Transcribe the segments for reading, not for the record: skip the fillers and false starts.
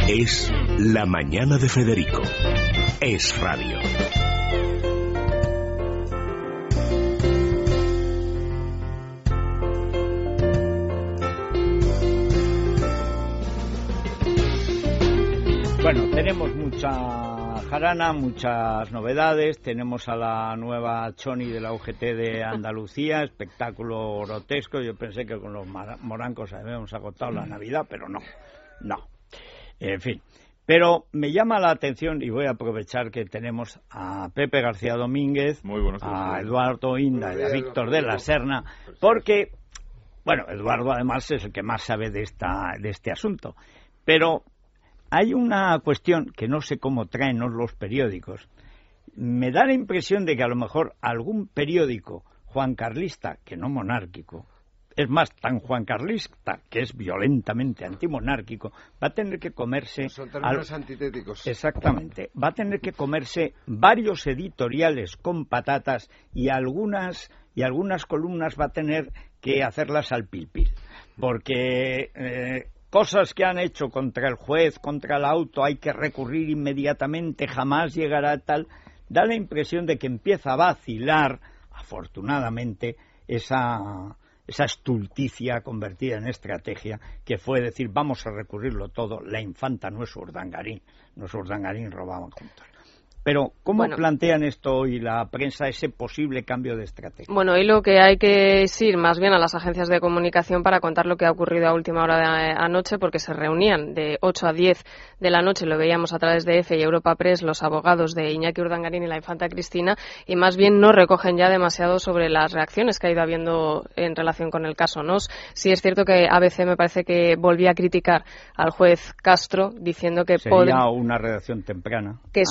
Es La Mañana de Federico. Es radio. Bueno, tenemos mucha jarana, muchas novedades. Tenemos a la nueva Choni de la UGT de Andalucía, espectáculo grotesco. Yo pensé que con los morancos habíamos agotado la Navidad, pero no. En fin. Pero me llama la atención, y voy a aprovechar que tenemos a Pepe García Domínguez, a Eduardo Inda y a Víctor de la Serna, porque, bueno, Eduardo además es el que más sabe de este asunto. Pero hay una cuestión que no sé cómo traen los periódicos. Me da la impresión de que a lo mejor algún periódico juancarlista, que no monárquico, es más, tan juancarlista que es violentamente antimonárquico, va a tener que comerse... Son términos antitéticos. Exactamente. Va a tener que comerse varios editoriales con patatas y algunas columnas va a tener que hacerlas al pil-pil. Porque... cosas que han hecho contra el juez, contra el auto, hay que recurrir inmediatamente, jamás llegará tal. Da la impresión de que empieza a vacilar, afortunadamente, esa estulticia convertida en estrategia, que fue decir, vamos a recurrirlo todo, la infanta no es Urdangarín, robaban juntos. Pero, ¿cómo plantean esto hoy la prensa, ese posible cambio de estrategia? Bueno, y lo que hay que es ir más bien a las agencias de comunicación para contar lo que ha ocurrido a última hora de anoche, porque se reunían de 8 a 10 de la noche, lo veíamos a través de EFE y Europa Press, los abogados de Iñaki Urdangarín y la infanta Cristina, y más bien no recogen ya demasiado sobre las reacciones que ha ido habiendo en relación con el caso NOS. Sí es cierto que ABC me parece que volvía a criticar al juez Castro, diciendo que sería una redacción temprana, que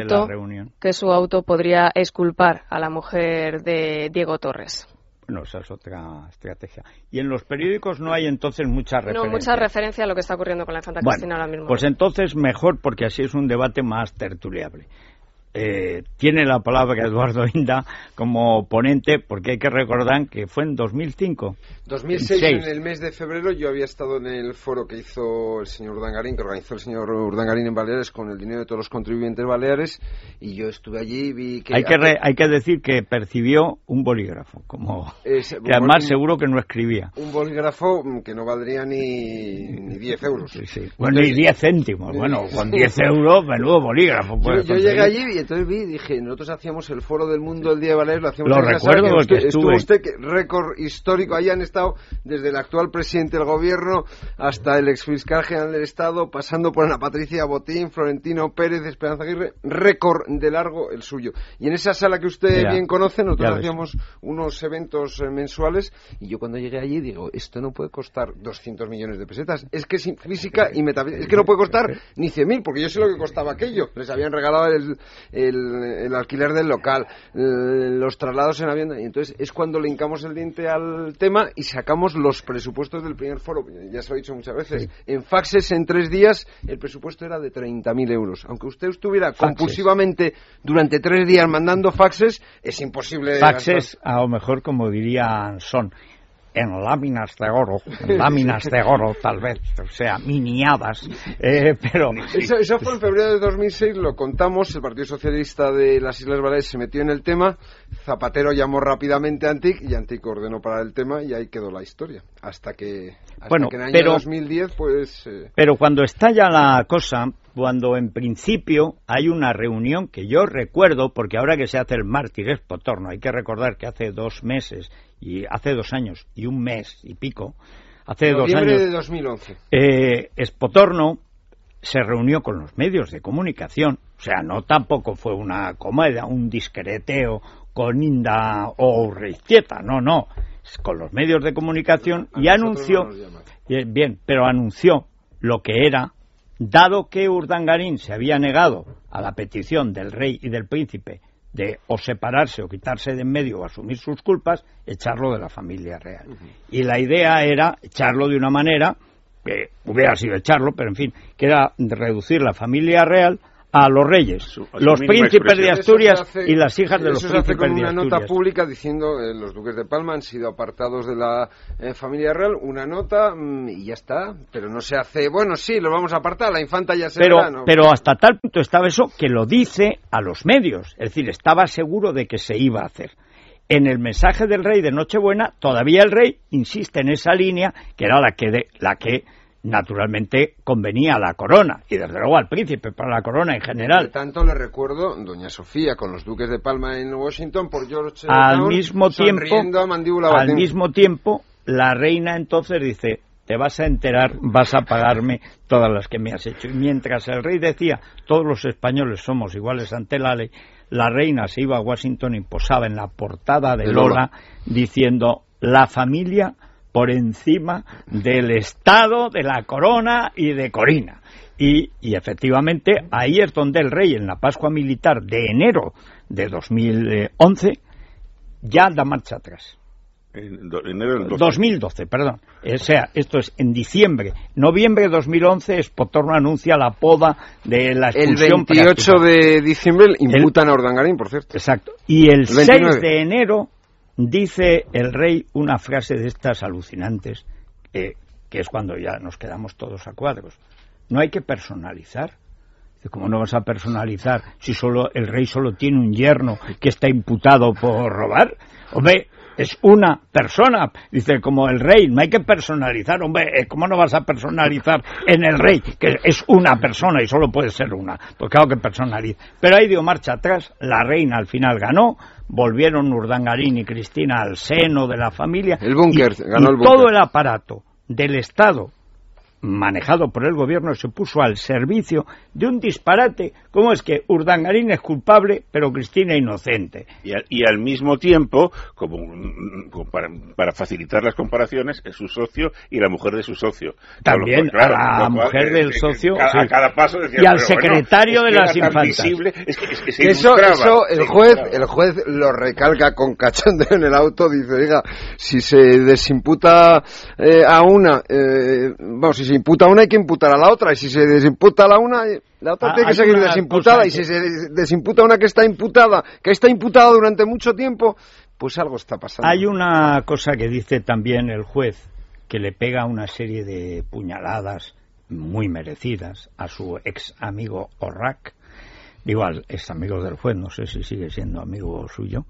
su auto podría exculpar a la mujer de Diego Torres. Bueno, esa es otra estrategia. Y en los periódicos no hay entonces mucha referencia. No, mucha referencia a lo que está ocurriendo con la infanta Cristina ahora mismo. Pues entonces mejor, porque así es un debate más tertuliable. Tiene la palabra Eduardo Inda como ponente, porque hay que recordar que fue en 2005. 2006, en el mes de febrero, yo había estado en el foro que hizo el señor Urdangarín, que organizó el señor Urdangarín en Baleares con el dinero de todos los contribuyentes baleares, y yo estuve allí y vi que... Hay que decir que percibió un bolígrafo, que además seguro que no escribía. Un bolígrafo que no valdría ni 10 euros. Sí. Bueno, ni 10 céntimos. Bueno, con 10 euros, menudo bolígrafo. Yo llegué allí y entonces dije, nosotros hacíamos el foro del mundo el día de Baleares, lo hacíamos en recuerdo porque estuvo usted, récord histórico, ahí han estado desde el actual presidente del gobierno hasta el exfiscal general del Estado, pasando por Ana Patricia Botín, Florentino Pérez, Esperanza Aguirre, récord de largo el suyo. Y en esa sala que usted bien conoce, nosotros hacíamos unos eventos mensuales, y yo cuando llegué allí digo, esto no puede costar 200 millones de pesetas, es que es física y metafísica, es que no puede costar ni 100.000, porque yo sé lo que costaba aquello, les habían regalado el alquiler del local, los traslados en avión, y entonces es cuando le hincamos el diente al tema y sacamos los presupuestos del primer foro. Ya se lo he dicho muchas veces, en faxes en 3 días el presupuesto era de 30.000 euros. Aunque usted estuviera compulsivamente durante 3 días mandando faxes, es imposible. Faxes, a lo mejor, como dirían, son en láminas de oro, tal vez, o sea, miniadas, pero... Eso fue en febrero de 2006, lo contamos, el Partido Socialista de las Islas Baleares se metió en el tema, Zapatero llamó rápidamente a Antic, y Antic ordenó parar el tema, y ahí quedó la historia, hasta que en el año 2010, pues... Pero cuando estalla la cosa, cuando en principio hay una reunión que yo recuerdo, porque ahora que se hace el mártir Espotorno, hay que recordar que hace 2 meses, y hace 2 años y un mes y pico, hace 2 años... Noviembre de 2011. Espotorno se reunió con los medios de comunicación, o sea, no tampoco fue una comedia, un discreteo con Inda o Urreiztieta, no, con los medios de comunicación y anunció, anunció lo que era, dado que Urdangarín se había negado a la petición del rey y del príncipe de o separarse o quitarse de en medio o asumir sus culpas, echarlo de la familia real. Y la idea era echarlo de una manera que hubiera sido echarlo, pero en fin, que era reducir la familia real a los reyes, los príncipes de Asturias y las hijas de los príncipes de Asturias. Eso se hace con una nota pública diciendo los duques de Palma han sido apartados de la familia real, una nota y ya está, pero no se hace, bueno, sí, lo vamos a apartar, la infanta ya se verá, ¿no? Pero hasta tal punto estaba eso que lo dice a los medios, es decir, estaba seguro de que se iba a hacer. En el mensaje del rey de Nochebuena, todavía el rey insiste en esa línea, que era la que naturalmente convenía a la corona, y desde luego al príncipe, para la corona en general. Por tanto, le recuerdo, doña Sofía, con los duques de Palma en Washington, por George al mismo tiempo, la reina entonces dice, te vas a enterar, vas a pagarme todas las que me has hecho. Y mientras el rey decía, todos los españoles somos iguales ante la ley, la reina se iba a Washington y posaba en la portada de Lola diciendo, la familia por encima del Estado, de la corona y de Corina. Y efectivamente ahí es donde el rey, en la Pascua Militar de enero de 2011, ya da marcha atrás. Enero del 2012, perdón. O sea, esto es en diciembre. Noviembre de 2011, Espotorno anuncia la poda de la expulsión. El 28 de diciembre imputan a Urdangarín, por cierto. Exacto. Y el 6 de enero dice el rey una frase de estas alucinantes, que es cuando ya nos quedamos todos a cuadros. No hay que personalizar. ¿Cómo no vas a personalizar si el rey solo tiene un yerno que está imputado por robar? Hombre, es una persona, dice, como el rey, no hay que personalizar, hombre, ¿cómo no vas a personalizar en el rey, que es una persona y solo puede ser una? Pues claro que personaliza. Pero ahí dio marcha atrás, la reina al final ganó, volvieron Urdangarín y Cristina al seno de la familia. El búnker, ganó el búnker. Todo el aparato del Estado, manejado por el gobierno, se puso al servicio de un disparate. ¿Cómo es que Urdangarín es culpable pero Cristina inocente? Y al mismo tiempo, como para facilitar las comparaciones, es su socio y la mujer de su socio. También claro, a la mujer del socio a cada paso decía, y al secretario de las infantas. Eso el juez lo recalca con cachondeo en el auto, dice, oiga, si se desimputa a una, si se imputa a una hay que imputar a la otra, y si se desimputa a la otra tiene que seguir desimputada, y si se desimputa a una que está imputada durante mucho tiempo, pues algo está pasando. Hay una cosa que dice también el juez, que le pega una serie de puñaladas muy merecidas a su ex amigo Orrac, igual es amigo del juez, no sé si sigue siendo amigo suyo,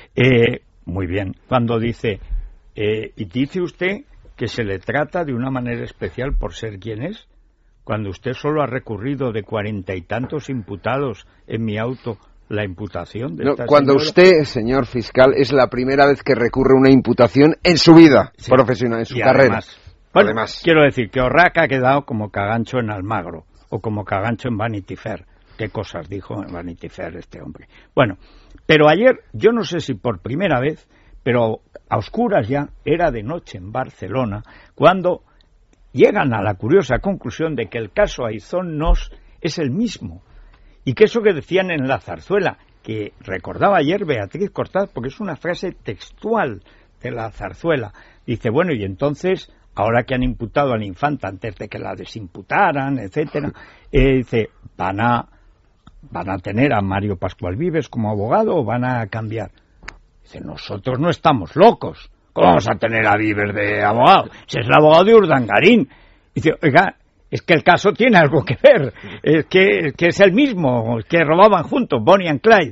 muy bien, cuando dice, y dice usted que se le trata de una manera especial por ser quien es, cuando usted solo ha recurrido de 40 y tantos imputados en mi auto la imputación de esta cuando señora. Usted, señor fiscal, es la primera vez que recurre a una imputación en su vida profesional, en su carrera. Además, quiero decir que Orrac ha quedado como cagancho en Almagro o como cagancho en Vanity Fair. ¿Qué cosas dijo en Vanity Fair este hombre? Bueno, pero ayer, yo no sé si por primera vez, pero a oscuras ya, era de noche en Barcelona, cuando llegan a la curiosa conclusión de que el caso Aizón Nos es el mismo. Y que eso que decían en la zarzuela, que recordaba ayer Beatriz Cortaz, porque es una frase textual de la zarzuela. Dice, bueno, y entonces, ahora que han imputado a la infanta antes de que la desimputaran, etcétera, dice, ¿van a tener a Mario Pascual Vives como abogado o van a cambiar? Dice, nosotros no estamos locos. ¿Cómo vamos a tener a Vives de abogado? Si es el abogado de Urdangarín. Dice, oiga, es que el caso tiene algo que ver. Es que es el mismo, que robaban juntos, Bonnie and Clyde.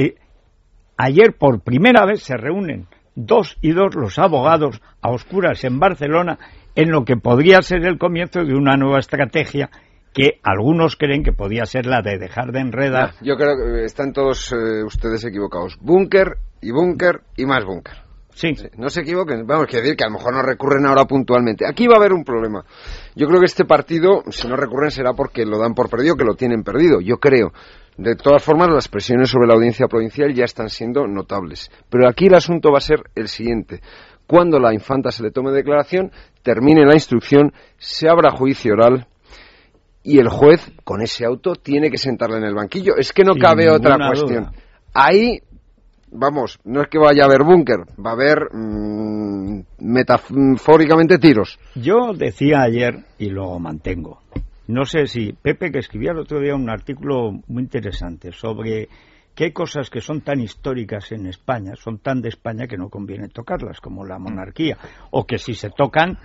Ayer, por primera vez, se reúnen 2 y 2 los abogados a oscuras en Barcelona en lo que podría ser el comienzo de una nueva estrategia que algunos creen que podía ser la de dejar de enredar. Yo creo que están todos ustedes equivocados. Búnker y más búnker. Sí. No se equivoquen. Vamos a decir que a lo mejor no recurren ahora puntualmente. Aquí va a haber un problema. Yo creo que este partido, si no recurren, será porque lo dan por perdido, que lo tienen perdido. Yo creo. De todas formas, las presiones sobre la audiencia provincial ya están siendo notables. Pero aquí el asunto va a ser el siguiente. Cuando la infanta se le tome declaración, termine la instrucción, se abra juicio oral y el juez, con ese auto, tiene que sentarla en el banquillo. Es que no cabe otra cuestión. Duda. Ahí, vamos, no es que vaya a haber búnker, va a haber metafóricamente tiros. Yo decía ayer, y lo mantengo, No sé si Pepe, que escribía el otro día un artículo muy interesante sobre que hay cosas que son tan históricas en España, son tan de España que no conviene tocarlas, como la monarquía, o que si se tocan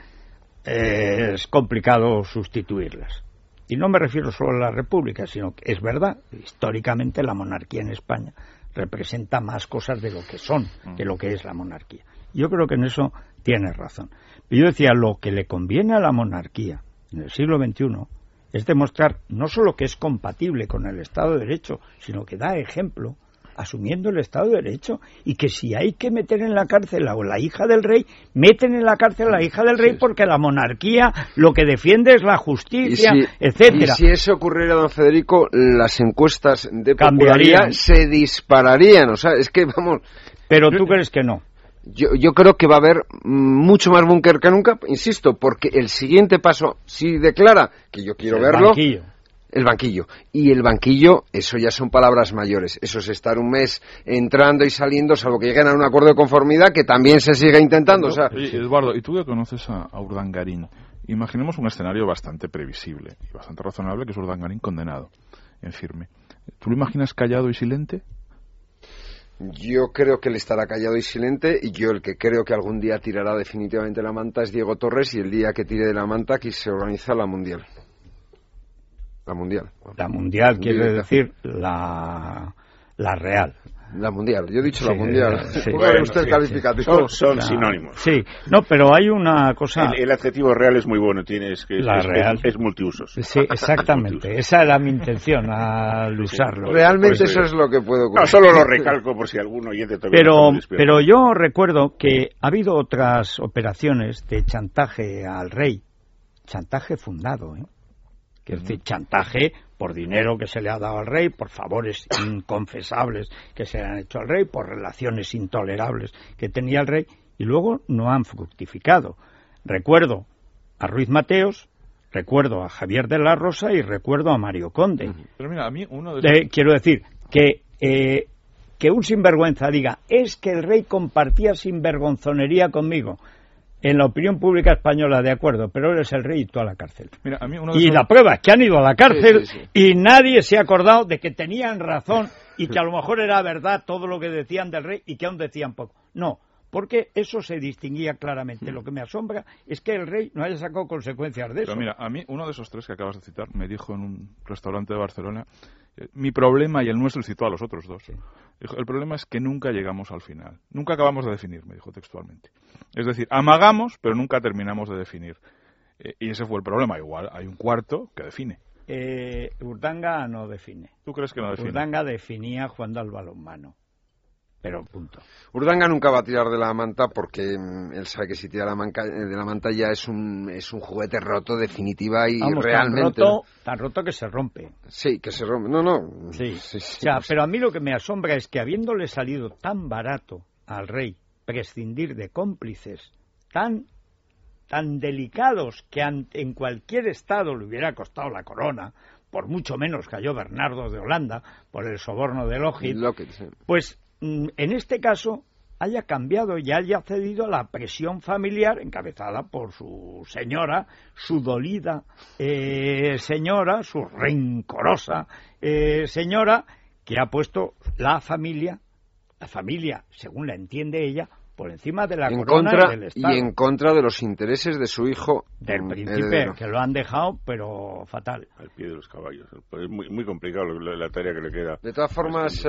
es complicado sustituirlas. Y no me refiero solo a la República, sino que es verdad, históricamente la monarquía en España representa más cosas de lo que son, de lo que es la monarquía. Yo creo que en eso tienes razón. Yo decía, lo que le conviene a la monarquía en el siglo XXI es demostrar no solo que es compatible con el Estado de Derecho, sino que da ejemplo asumiendo el Estado de Derecho, y que si hay que meter en la cárcel a la hija del rey, meten en la cárcel a la hija del rey, porque la monarquía lo que defiende es la justicia, etcétera. Y si eso ocurriera, don Federico, las encuestas de popularidad se dispararían, o sea, es que vamos... Pero tú crees que no. Yo creo que va a haber mucho más búnker que nunca, insisto, porque el siguiente paso, si declara que yo quiero verlo... El banquillo. Y el banquillo, eso ya son palabras mayores. Eso es estar un mes entrando y saliendo, salvo que lleguen a un acuerdo de conformidad, que también se siga intentando. Eduardo, y tú que conoces a Urdangarín, imaginemos un escenario bastante previsible y bastante razonable, que es Urdangarín condenado en firme. ¿Tú lo imaginas callado y silente? Yo creo que él estará callado y silente, y yo el que creo que algún día tirará definitivamente la manta es Diego Torres, y el día que tire de la manta aquí se organiza la Mundial. La Mundial quiere decir la Real. La Mundial, yo he dicho la Mundial. Sí. Bueno, usted calificativo. Son sinónimos. Sí, no, pero hay una cosa... El adjetivo real es muy bueno, es multiusos. Sí, exactamente, esa era mi intención al usarlo. Realmente eso es lo que puedo ocurrir. No, solo lo recalco por si algún oyente todavía pero yo recuerdo que ha habido otras operaciones de chantaje al rey, chantaje fundado, Es decir, chantaje por dinero que se le ha dado al rey, por favores inconfesables que se le han hecho al rey, por relaciones intolerables que tenía el rey, y luego no han fructificado. Recuerdo a Ruiz Mateos, recuerdo a Javier de la Rosa y recuerdo a Mario Conde. Pero mira, a mí quiero decir que un sinvergüenza diga, es que el rey compartía sinvergonzonería conmigo. En la opinión pública española, de acuerdo, pero eres el rey y tú a la cárcel. Mira, la prueba es que han ido a la cárcel y nadie se ha acordado de que tenían razón y que a lo mejor era verdad todo lo que decían del rey y que aún decían poco. No, porque eso se distinguía claramente. Lo que me asombra es que el rey no haya sacado consecuencias de eso. Pero mira, a mí uno de esos tres que acabas de citar me dijo en un restaurante de Barcelona, mi problema y el nuestro, y citó a los otros dos. Dijo, el problema es que nunca llegamos al final. Nunca acabamos de definir, me dijo textualmente. Es decir, amagamos, pero nunca terminamos de definir. Y ese fue el problema. Igual hay un cuarto que define. Urdanga no define. ¿Tú crees que no define? Urdanga definía jugando al balonmano. Pero punto. Urdangar nunca va a tirar de la manta porque él sabe que si tira de la manta ya es un juguete roto definitiva y realmente... Tan roto que se rompe. Sí, que se rompe. Sí. O sea, pero a mí lo que me asombra es que habiéndole salido tan barato al rey prescindir de cómplices tan delicados que en cualquier estado le hubiera costado la corona, por mucho menos cayó Bernardo de Holanda por el soborno de Lockheed, pues en este caso haya cambiado y haya cedido a la presión familiar encabezada por su señora, su dolida señora, su rencorosa señora, que ha puesto la familia, según la entiende ella, por encima de la corona y del Estado. Y en contra de los intereses de su hijo. Del príncipe, que lo han dejado, pero fatal. Al pie de los caballos. Es muy, muy complicado la tarea que le queda. De todas formas,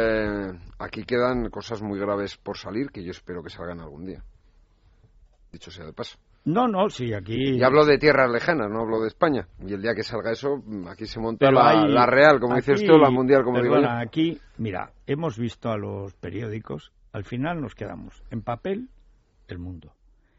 aquí quedan cosas muy graves por salir, que yo espero que salgan algún día. Dicho sea de paso. No, sí, aquí... Y hablo de tierras lejanas, no hablo de España. Y el día que salga eso, aquí se monta la Real, como dices tú, la Mundial, como digo yo. Aquí, mira, hemos visto a los periódicos. Al final nos quedamos en papel, El Mundo,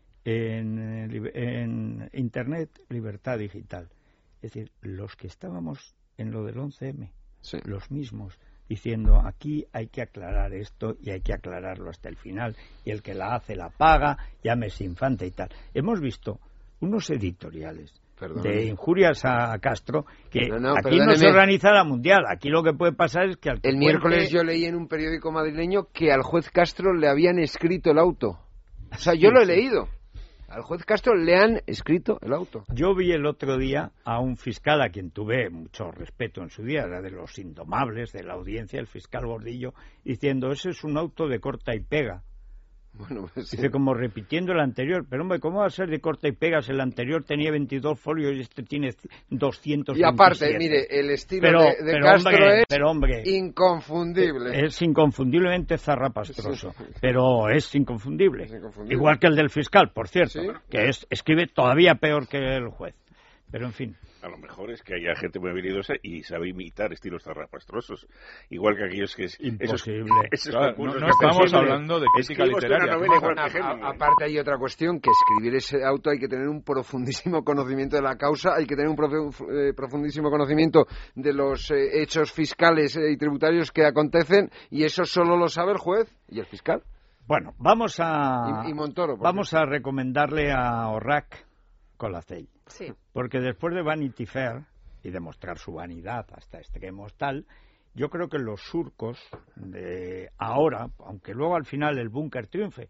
en Internet, Libertad Digital. Es decir, los que estábamos en lo del 11M, los mismos, diciendo aquí hay que aclarar esto y hay que aclararlo hasta el final, y el que la hace la paga, llámese Infante y tal. Hemos visto unos editoriales de injurias a Castro, que aquí no se organiza la Mundial. Aquí lo que puede pasar es que el miércoles yo leí en un periódico madrileño que al juez Castro le habían escrito el auto. O sea, yo lo he leído. Al juez Castro le han escrito el auto. Yo vi el otro día a un fiscal a quien tuve mucho respeto en su día, era de los indomables de la audiencia, el fiscal Gordillo, diciendo, ese es un auto de corta y pega. Bueno, pues sí. Dice, como repitiendo el anterior. Pero, hombre, ¿cómo va a ser de corta y pega si el anterior tenía 22 folios y este tiene 227? Y aparte, mire, el estilo de Castro es inconfundible. Es inconfundiblemente zarrapastroso, Sí. pero es inconfundible. Es inconfundible. Igual que el del fiscal, por cierto, Sí. que escribe todavía peor que el juez. Pero, en fin. A lo mejor es que haya gente muy habilidosa y sabe imitar estilos zarrapastrosos. Igual que aquellos que... Imposible. Esos Claro, concursos no que estamos hacen siempre. hablando de crítica Escribo usted literaria. una novela igual que Hemingway. Aparte hay otra cuestión, que escribir ese auto hay que tener un profundísimo conocimiento de la causa, hay que tener un profundísimo conocimiento de los hechos fiscales y tributarios que acontecen, y eso solo lo sabe el juez y el fiscal. Bueno, vamos a... Y Montoro. Vamos a recomendarle a Orrac Colacell. Sí. Porque después de Vanity Fair y demostrar su vanidad hasta extremos tal, yo creo que los surcos de ahora, aunque luego al final el búnker triunfe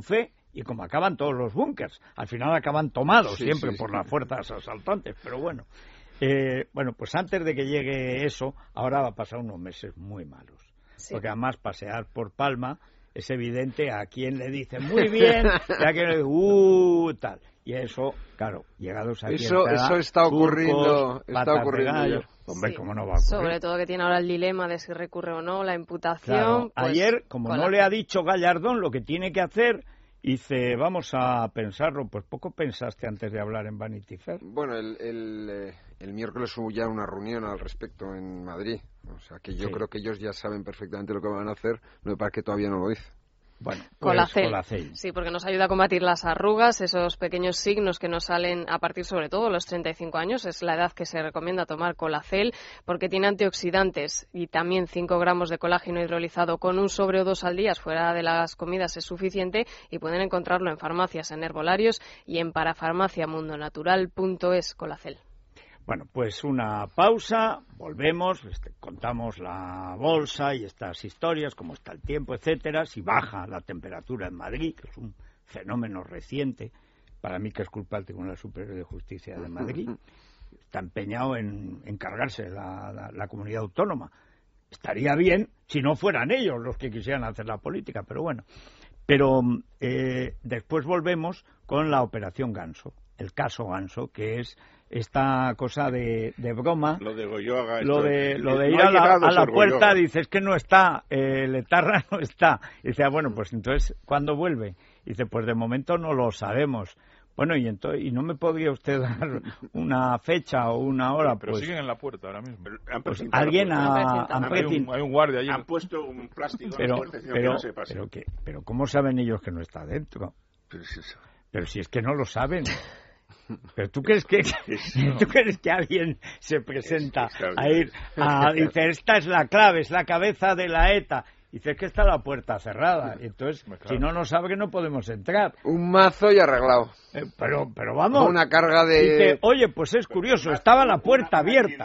y como acaban todos los búnkers, al final acaban tomados siempre por las fuerzas asaltantes, pero bueno. Bueno, pues antes de que llegue eso, ahora va a pasar unos meses muy malos. Sí. Porque además pasear por Palma es evidente a quien le dice muy bien y a quien le dice tal. Y eso, claro, llegados aquí eso está ocurriendo, ya. Hombre, sí. ¿cómo no va a ocurrir? Sobre todo que tiene ahora el dilema de si recurre o no la imputación. Claro. Pues, ayer, como no le ha dicho Gallardón lo que tiene que hacer, dice, vamos a pensarlo. Pues poco pensaste antes de hablar en Vanity Fair. Bueno, el miércoles hubo ya una reunión al respecto en Madrid. O sea, que yo creo que ellos ya saben perfectamente lo que van a hacer, lo que pasa es que todavía no lo dice. Bueno, Colacell. Sí, porque nos ayuda a combatir las arrugas, esos pequeños signos que nos salen a partir sobre todo de los 35 años, es la edad que se recomienda tomar Colacell, porque tiene antioxidantes y también 5 gramos de colágeno hidrolizado con un sobre o 2 al día fuera de las comidas es suficiente, y pueden encontrarlo en farmacias, en herbolarios y en parafarmaciamundonatural.es. Colacell. Bueno, pues una pausa, volvemos, contamos la bolsa y estas historias, cómo está el tiempo, etcétera, si baja la temperatura en Madrid, que es un fenómeno reciente, para mí que es culpa del Tribunal Superior de Justicia de Madrid, está empeñado en cargarse la comunidad autónoma. Estaría bien si no fueran ellos los que quisieran hacer la política, pero bueno. Pero después volvemos con la operación Ganso, el caso Ganso, que es esta cosa de broma, lo de Goyoaga, lo de ir a la puerta, dices que no está, Letarra no está, y dice, bueno, pues entonces, ¿cuándo vuelve? Y dice, pues de momento no lo sabemos. Bueno, y entonces, ¿y no me podría usted dar una fecha o una hora? Pero pues siguen en la puerta ahora mismo. Pues alguien hay un guardia allí. Han puesto un plástico en la puerta diciendo que no se pase. Pero ¿cómo saben ellos que no está dentro? Pero si es que no lo saben. ¿Pero tú crees que alguien se presenta a ir dice, esta es la clave, es la cabeza de la ETA? Dice que está la puerta cerrada. Entonces, claro, si no nos abre, no podemos entrar. Un mazo y arreglado. Pero vamos. Una carga de... Dice, oye, pues es curioso, estaba la puerta abierta.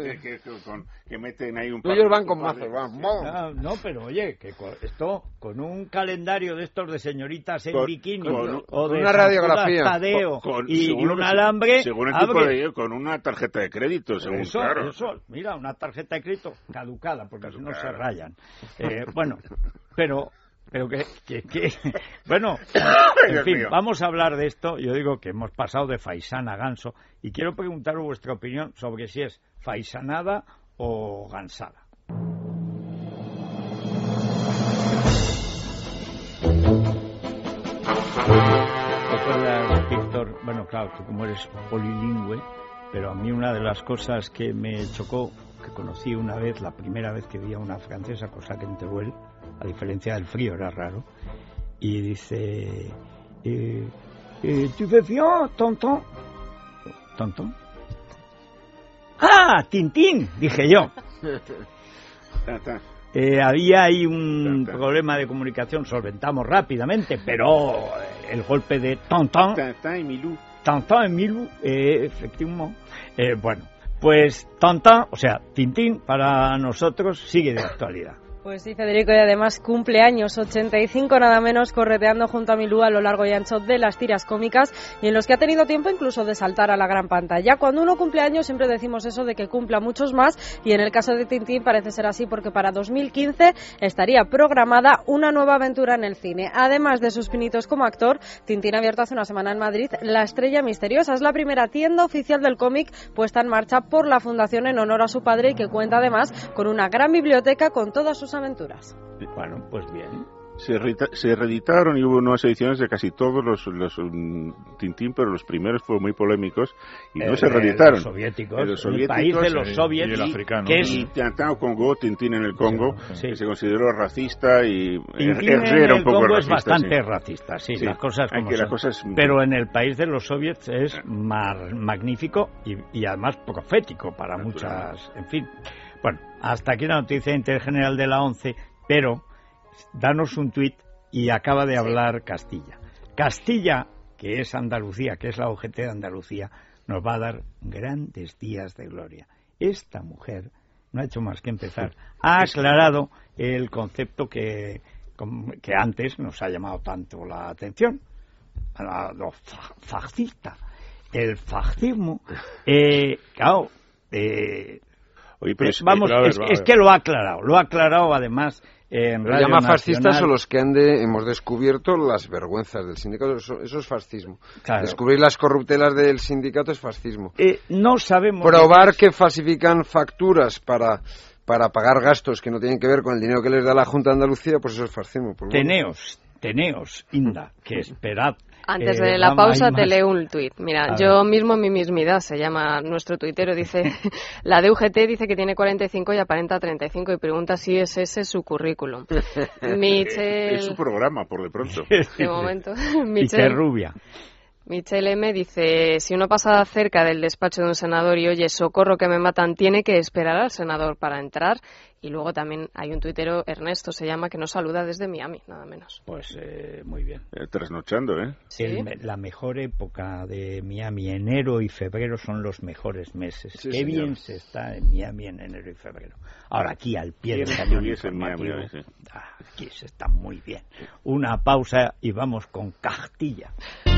Que meten ahí un... Ellos van con mazos, van. No, pero oye, que esto con un calendario de estos de señoritas en bikini o de una radiografía Tadeo y un alambre, según el tipo de con una tarjeta de crédito, según eso, claro. Mira, una tarjeta de crédito caducada, porque si no se rayan. Bueno, pero que bueno, en fin, vamos a hablar de esto. Yo digo que hemos pasado de faisán a ganso y quiero preguntaros vuestra opinión sobre si es faisanada o gansada. ¿Recuerdas, Víctor? Bueno, claro, tú como eres polilingüe, pero a mí una de las cosas que me chocó, que conocí una vez, la primera vez que vi a una francesa, cosa que en Teruel, a diferencia del frío, era raro, y dice, ¿tu fais bien, tonton? ¿Tonton? ¡Ah, Tintín! Dije yo. Había ahí un problema de comunicación, solventamos rápidamente, pero el golpe de tonton... Tintin y Milou, efectivamente. Bueno, pues Tintin, o sea, Tintín, para nosotros sigue de actualidad. Pues sí, Federico, y además cumpleaños, 85 nada menos, correteando junto a Milú a lo largo y ancho de las tiras cómicas y en los que ha tenido tiempo incluso de saltar a la gran pantalla. Cuando uno cumple años siempre decimos eso de que cumpla muchos más y en el caso de Tintín parece ser así porque para 2015 estaría programada una nueva aventura en el cine. Además de sus pinitos como actor, Tintín ha abierto hace una semana en Madrid La Estrella Misteriosa. Es la primera tienda oficial del cómic puesta en marcha por la Fundación en honor a su padre y que cuenta además con una gran biblioteca con todas sus aventuras. Bueno, pues bien. Se reeditaron y hubo nuevas ediciones de casi todos los Tintín, pero los primeros fueron muy polémicos y no se reeditaron. Los soviéticos, el país de los soviéticos, y el africano. Que es... Y Tintín Congo, Tintín en el Congo, sí. que se consideró racista y Tintín en era un el poco Congo racista. es bastante sí. racista, sí, Sí. las cosas como son. Las cosas... Pero en el país de los soviets es magnífico y además profético para muchas... En fin, bueno, hasta aquí la noticia de interés general de la 11, pero danos un tuit y acaba de hablar Castilla. Castilla, que es Andalucía, que es la UGT de Andalucía, nos va a dar grandes días de gloria. Esta mujer no ha hecho más que empezar. Ha aclarado el concepto que antes nos ha llamado tanto la atención. Lo fascista. El fascismo. Claro. Oye, pero es que lo ha aclarado además en Radio llama Nacional. fascistas son los que hemos descubierto las vergüenzas del sindicato, eso es fascismo. Claro. Descubrir las corruptelas del sindicato es fascismo. No sabemos... Probar que falsifican facturas para pagar gastos que no tienen que ver con el dinero que les da la Junta de Andalucía, pues eso es fascismo. Pues bueno. Teneos, Inda, que esperad. Antes de la pausa te leo un tuit. Mira, yo mismo mi mismidad, se llama nuestro tuitero, dice, la de UGT dice que tiene 45 y aparenta 35 y pregunta si es ese su currículum. Es su programa, por de pronto. De momento. Y que rubia. Michel M. dice, si uno pasa cerca del despacho de un senador y oye, socorro que me matan, tiene que esperar al senador para entrar. Y luego también hay un tuitero, Ernesto se llama, que nos saluda desde Miami, nada menos. Pues muy bien. Trasnochando, ¿eh? Sí. La mejor época de Miami, enero y febrero, son los mejores meses. Sí, Qué señor. bien se está en Miami en enero y febrero. Ahora aquí al pie del cañón informativo. Aquí se está muy bien. Una pausa y vamos con Castilla.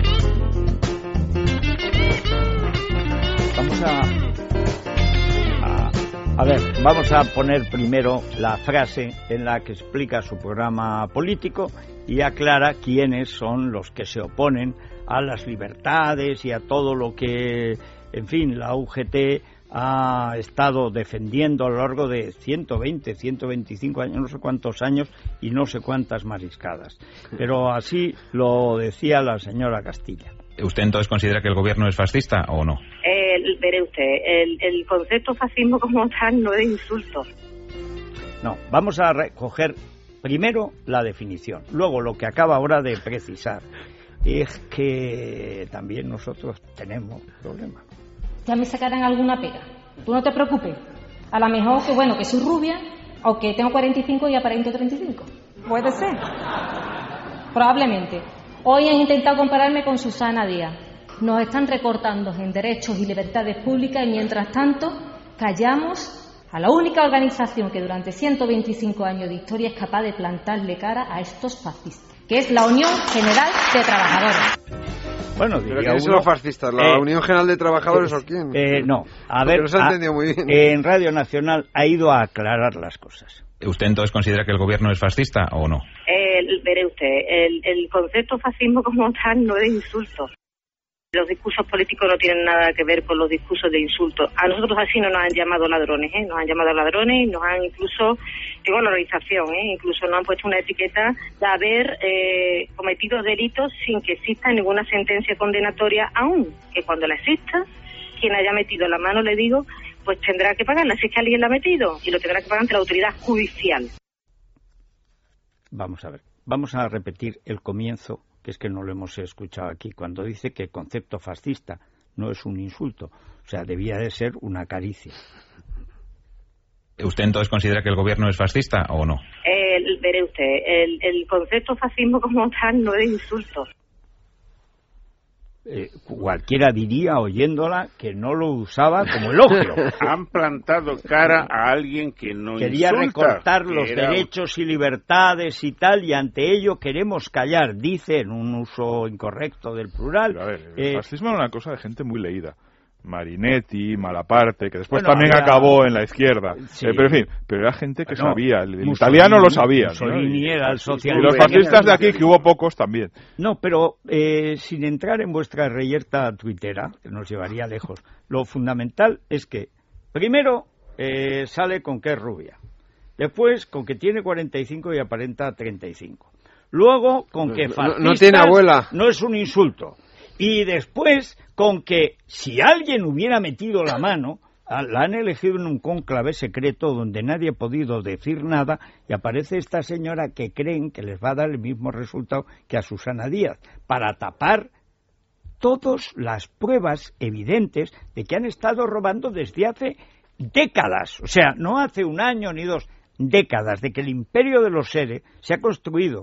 Vamos a poner primero la frase en la que explica su programa político y aclara quiénes son los que se oponen a las libertades y a todo lo que, en fin, la UGT ha estado defendiendo a lo largo de 120, 125 años, no sé cuántos años y no sé cuántas mariscadas. Pero así lo decía la señora Castilla. ¿Usted entonces considera que el gobierno es fascista o no? Veré usted, el concepto fascismo como tal no es insulto. No, vamos a recoger primero la definición. Luego lo que acaba ahora de precisar es que también nosotros tenemos problemas. Ya me sacarán alguna pega. Tú no te preocupes. A lo mejor que bueno, que soy rubia o que tengo 45 y aparento 35. Puede ser. Probablemente. Hoy han intentado compararme con Susana Díaz. Nos están recortando en derechos y libertades públicas y mientras tanto callamos a la única organización que durante 125 años de historia es capaz de plantarle cara a estos fascistas, que es la Unión General de Trabajadores. Bueno, ¿Pero quiénes son los fascistas? ¿La Unión General de Trabajadores o quién? No, a ver, no se ha entendido muy bien. En Radio Nacional ha ido a aclarar las cosas. ¿Usted entonces considera que el gobierno es fascista o no? Veré usted, el concepto fascismo como tal no es insulto. Los discursos políticos no tienen nada que ver con los discursos de insulto. A nosotros así no nos han llamado ladrones, nos han llamado ladrones y nos han incluso, digo la organización, incluso nos han puesto una etiqueta de haber cometido delitos sin que exista ninguna sentencia condenatoria aún, que cuando la exista, quien haya metido la mano, le digo, pues tendrá que pagarla, si es que alguien la ha metido, y lo tendrá que pagar ante la autoridad judicial. Vamos a ver, vamos a repetir el comienzo, que es que no lo hemos escuchado aquí, cuando dice que el concepto fascista no es un insulto, o sea, debía de ser una caricia. ¿Usted entonces considera que el gobierno es fascista o no? Veré usted, el concepto fascismo como tal no es insulto. cualquiera diría, oyéndola, que no lo usaba como elogio. Han plantado cara a alguien que no quería insulta, recortar los derechos y libertades y tal, y ante ello queremos callar, dice, en un uso incorrecto del plural. Pero a ver, el fascismo era una cosa de gente muy leída. Marinetti, Malaparte, que después también había... acabó en la izquierda. Sí. Pero en fin, pero era gente que sabía, el italiano lo sabía. Mussolini, ¿no? Era el socialista. Y los fascistas de aquí, que hubo pocos también. No, pero sin entrar en vuestra reyerta tuitera, que nos llevaría lejos, lo fundamental es que, primero, sale con que es rubia. Después, con que tiene 45 y aparenta 35. Luego, con que fascistas no tiene abuela. No es un insulto. Y después, con que si alguien hubiera metido la mano, la han elegido en un cónclave secreto donde nadie ha podido decir nada, y aparece esta señora que creen que les va a dar el mismo resultado que a Susana Díaz, para tapar todas las pruebas evidentes de que han estado robando desde hace décadas. O sea, no hace un año ni dos, décadas, de que el imperio de los seres se ha construido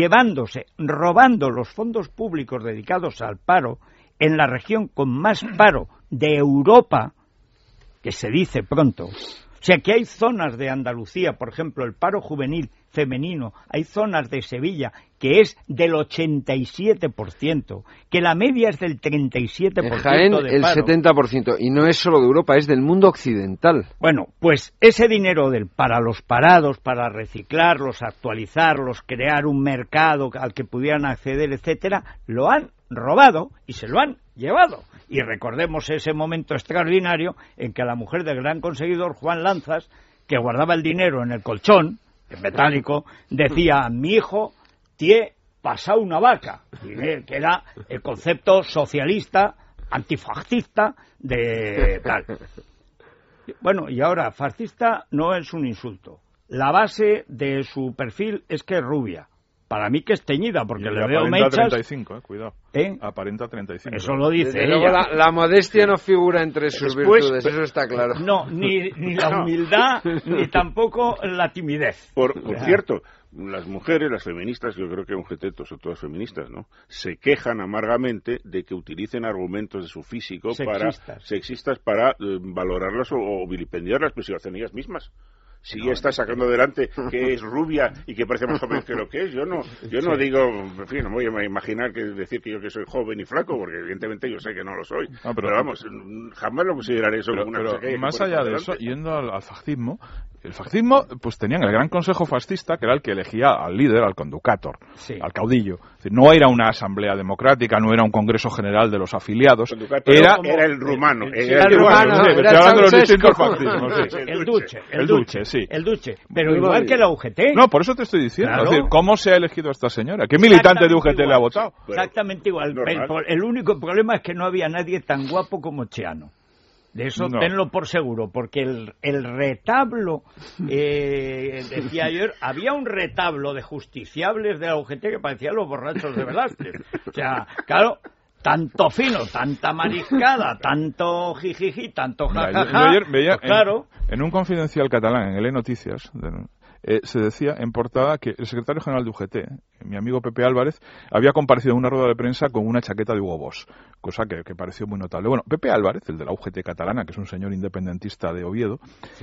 robando los fondos públicos dedicados al paro en la región con más paro de Europa, que se dice pronto. O sea, que hay zonas de Andalucía, por ejemplo, el paro juvenil femenino, hay zonas de Sevilla que es del 87%, que la media es del 37% en Jaén, de paro. El 70%, y no es solo de Europa, es del mundo occidental. Bueno, pues ese dinero para los parados, para reciclarlos, actualizarlos, crear un mercado al que pudieran acceder, etcétera, lo han robado y se lo han llevado. Y recordemos ese momento extraordinario en que la mujer del gran conseguidor, Juan Lanzas, que guardaba el dinero en el colchón, en metálico, decía: mi hijo tiene pasado una vaca, que era el concepto socialista, antifascista de tal. Bueno, y ahora, fascista no es un insulto. La base de su perfil es que es rubia. Para mí que es teñida, porque le veo mechas... Aparenta 35, cuidado. Aparenta 35. Eso lo dice ella. Luego la modestia no figura entre sus virtudes, eso está claro. No, ni la humildad, ni tampoco la timidez. Por cierto, las mujeres, las feministas, yo creo que UGT son todas feministas, ¿no? Se quejan amargamente de que utilicen argumentos de su físico sexistas para valorarlas o vilipendiarlas, pues si lo hacen ellas mismas. Si ella está sacando adelante que es rubia y que parece más joven que lo que es, yo no digo, en fin, no voy a imaginar decir que yo que soy joven y flaco, porque evidentemente yo sé que no lo soy. Pero vamos, jamás lo consideraré eso como una cosa que más allá de eso, yendo al fascismo, el fascismo, pues tenían el gran consejo fascista, que era el que elegía al líder, al conducator, al caudillo. Es decir, no era una asamblea democrática, no era un congreso general de los afiliados. Era el rumano. Era el rumano, estoy hablando de los distintos fascismos. El duce, sí. El duce, pero igual que la UGT. No, por eso te estoy diciendo. Claro. Es decir, ¿cómo se ha elegido a esta señora? ¿Qué militante de UGT le ha votado? Exactamente igual. El único problema es que no había nadie tan guapo como Chiano. De eso tenlo por seguro, porque el retablo, decía ayer, había un retablo de justiciables de la UGT que parecían los borrachos de Velázquez. O sea, claro, tanto fino, tanta mariscada, tanto jijiji, tanto jajaja. Yo ayer veía claro. En un confidencial catalán, en el E-Noticias, se decía en portada que el secretario general de UGT, mi amigo Pepe Álvarez, había comparecido en una rueda de prensa con una chaqueta de Hugo Boss, cosa que pareció muy notable. Bueno, Pepe Álvarez, el de la UGT catalana, que es un señor independentista de Oviedo,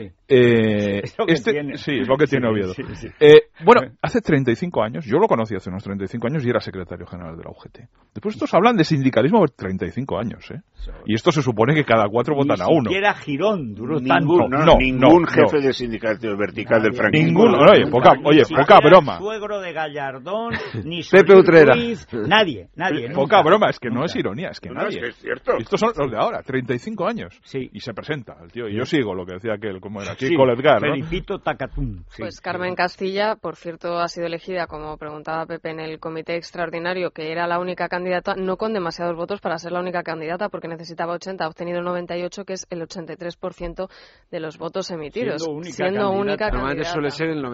es lo que tiene. Sí, es lo que tiene Oviedo. Sí. Bueno, hace 35 años, yo lo conocí hace unos 35 años y era secretario general de la UGT. Después estos hablan de sindicalismo de 35 años, y esto se supone que cada 4 votan a uno. Ni siquiera Girón duró ningún jefe de sindicato vertical del franquismo. Poca broma. Suegro de Gallardón, ni Pepe Utrera. Nadie. Poca broma, es que no es ironía, es que Es nadie. que es cierto. Estos son los de ahora, 35 años. Sí. Y se presenta el tío. Y yo sigo lo que decía aquel, como era aquí, Coletgar, ¿no? Felipito Tacatún. Sí. Pues Carmen Castilla, por cierto, ha sido elegida, como preguntaba Pepe, en el comité extraordinario, que era la única candidata, no con demasiados votos para ser la única candidata, porque necesitaba 80, ha obtenido 98, que es el 83% de los votos emitidos. Siendo única candidata. Normalmente suele ser el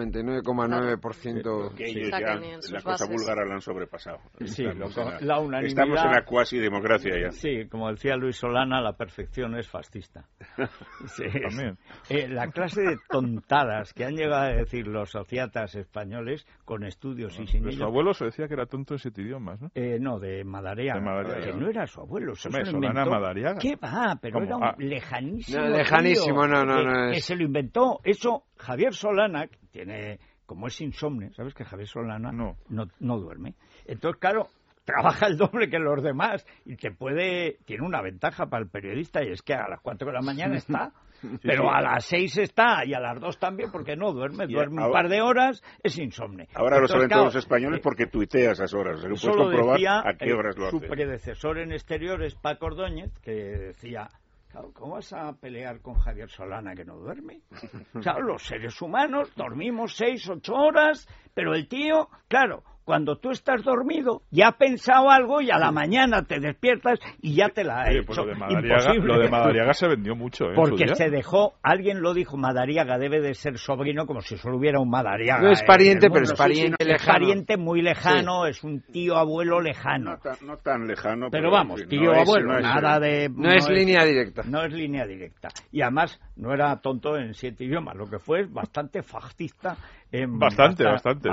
99,9%. Que ellos ya la cosa búlgara la han sobrepasado. Sí, la unanimidad. Estamos en la cuasi democracia ya. Sí, como decía Luis Solana, la perfección es fascista. Sí, también. La clase de tontadas que han llegado a decir los sociatas españoles con estudios y sin ello. Su abuelo se decía que era tonto en 7 idiomas, ¿no? No, de Madariaga. Que no era su abuelo. Eso se lo inventó. Madariaga. ¿Qué va? Pero era un lejanísimo. No, lejanísimo, no que es. se lo inventó. Eso, Javier Solana, que tiene, como es insomne, ¿sabes que Javier Solana no duerme? Entonces, claro, trabaja el doble que los demás y tiene una ventaja para el periodista, y es que a las 4 de la mañana está. Pero a las 6 está y a las 2 también, porque no duerme un par de horas, es insomne. Ahora lo saben todos los españoles porque tuitea esas horas. Se lo puedes comprobar a qué horas lo hace. Su predecesor en exteriores, Paco Ordóñez, que decía: ¿cómo vas a pelear con Javier Solana que no duerme? Claro, los seres humanos dormimos 6, 8 horas, pero el tío, claro, cuando tú estás dormido, ya ha pensado algo y a la mañana te despiertas y ya te la ha hecho. Pues lo de Madariaga se vendió mucho, ¿eh? Porque se dejó, alguien lo dijo, Madariaga debe de ser sobrino, como si solo hubiera un Madariaga. No es pariente, pero es pariente lejano. Es pariente muy lejano, es un tío abuelo lejano. No tan lejano. Pero vamos, tío abuelo, nada de... No es línea directa. No es línea directa. Y además no era tonto en 7 idiomas, lo que fue bastante fascista. Bastante.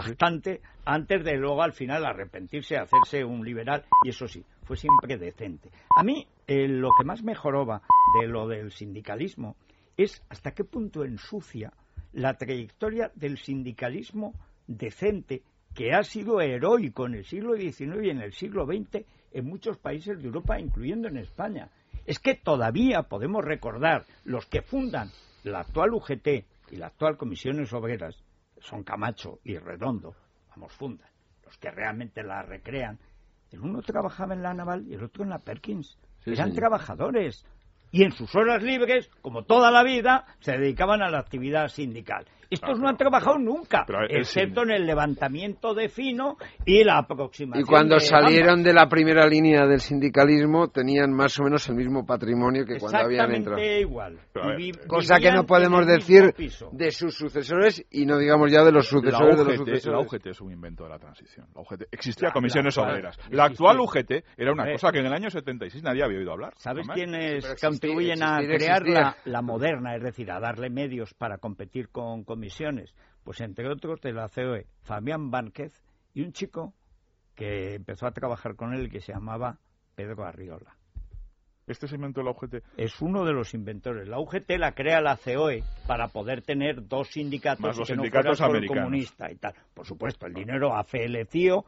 Antes de luego al final arrepentirse, hacerse un liberal, y eso sí, fue siempre decente. A mí lo que más me joroba de lo del sindicalismo es hasta qué punto ensucia la trayectoria del sindicalismo decente, que ha sido heroico en el siglo XIX y en el siglo XX en muchos países de Europa, incluyendo en España. Es que todavía podemos recordar los que fundan la actual UGT y la actual Comisiones Obreras, son Camacho y Redondo, fundan, los que realmente la recrean. El uno trabajaba en la Naval y el otro en la Perkins. Eran trabajadores. Y en sus horas libres, como toda la vida, se dedicaban a la actividad sindical. Estos no han trabajado nunca, excepto en el levantamiento de Fino y la aproximación. Y cuando salieron de la primera línea del sindicalismo, tenían más o menos el mismo patrimonio que cuando habían entrado. Exactamente igual. Cosa que no podemos decir de sus sucesores, y no digamos ya de los sucesores de los sucesores. La UGT es un invento de la transición. La UGT existía comisiones obreras. La actual UGT era una cosa que en el año 76 nadie había oído hablar. ¿Sabes quiénes contribuyen a crear la moderna, es decir, a darle medios para competir con comisiones? Pues entre otros de la COE, Fabián Vánquez y un chico que empezó a trabajar con él que se llamaba Pedro Arriola. ¿Este se inventó la UGT? Es uno de los inventores. La UGT la crea la COE para poder tener 2 sindicatos más los que sindicatos no fueran americanos. Comunista y tal. Por supuesto, el dinero a FLCIO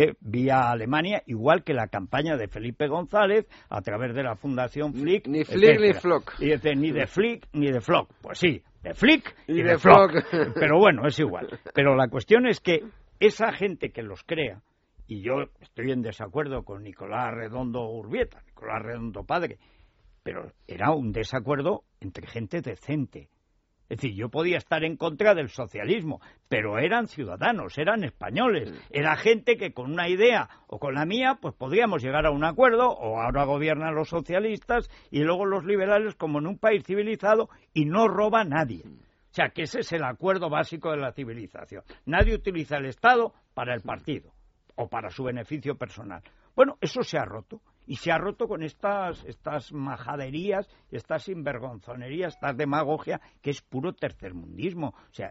vía Alemania, igual que la campaña de Felipe González a través de la Fundación Flick. Ni Flick ni Flock. Y dice, ni de Flick ni de Flock. Pues sí, de Flick y de Flock. Pero bueno, es igual. Pero la cuestión es que esa gente que los crea, y yo estoy en desacuerdo con Nicolás Redondo Urbieta, Nicolás Redondo padre, pero era un desacuerdo entre gente decente. Es decir, yo podía estar en contra del socialismo, pero eran ciudadanos, eran españoles, era gente que con una idea o con la mía, pues podríamos llegar a un acuerdo, o ahora gobiernan los socialistas y luego los liberales, como en un país civilizado, y no roba nadie. O sea, que ese es el acuerdo básico de la civilización. Nadie utiliza el Estado para el partido o para su beneficio personal. Bueno, eso se ha roto. Y se ha roto con estas majaderías, estas sinvergonzonerías, esta demagogia, que es puro tercermundismo. O sea,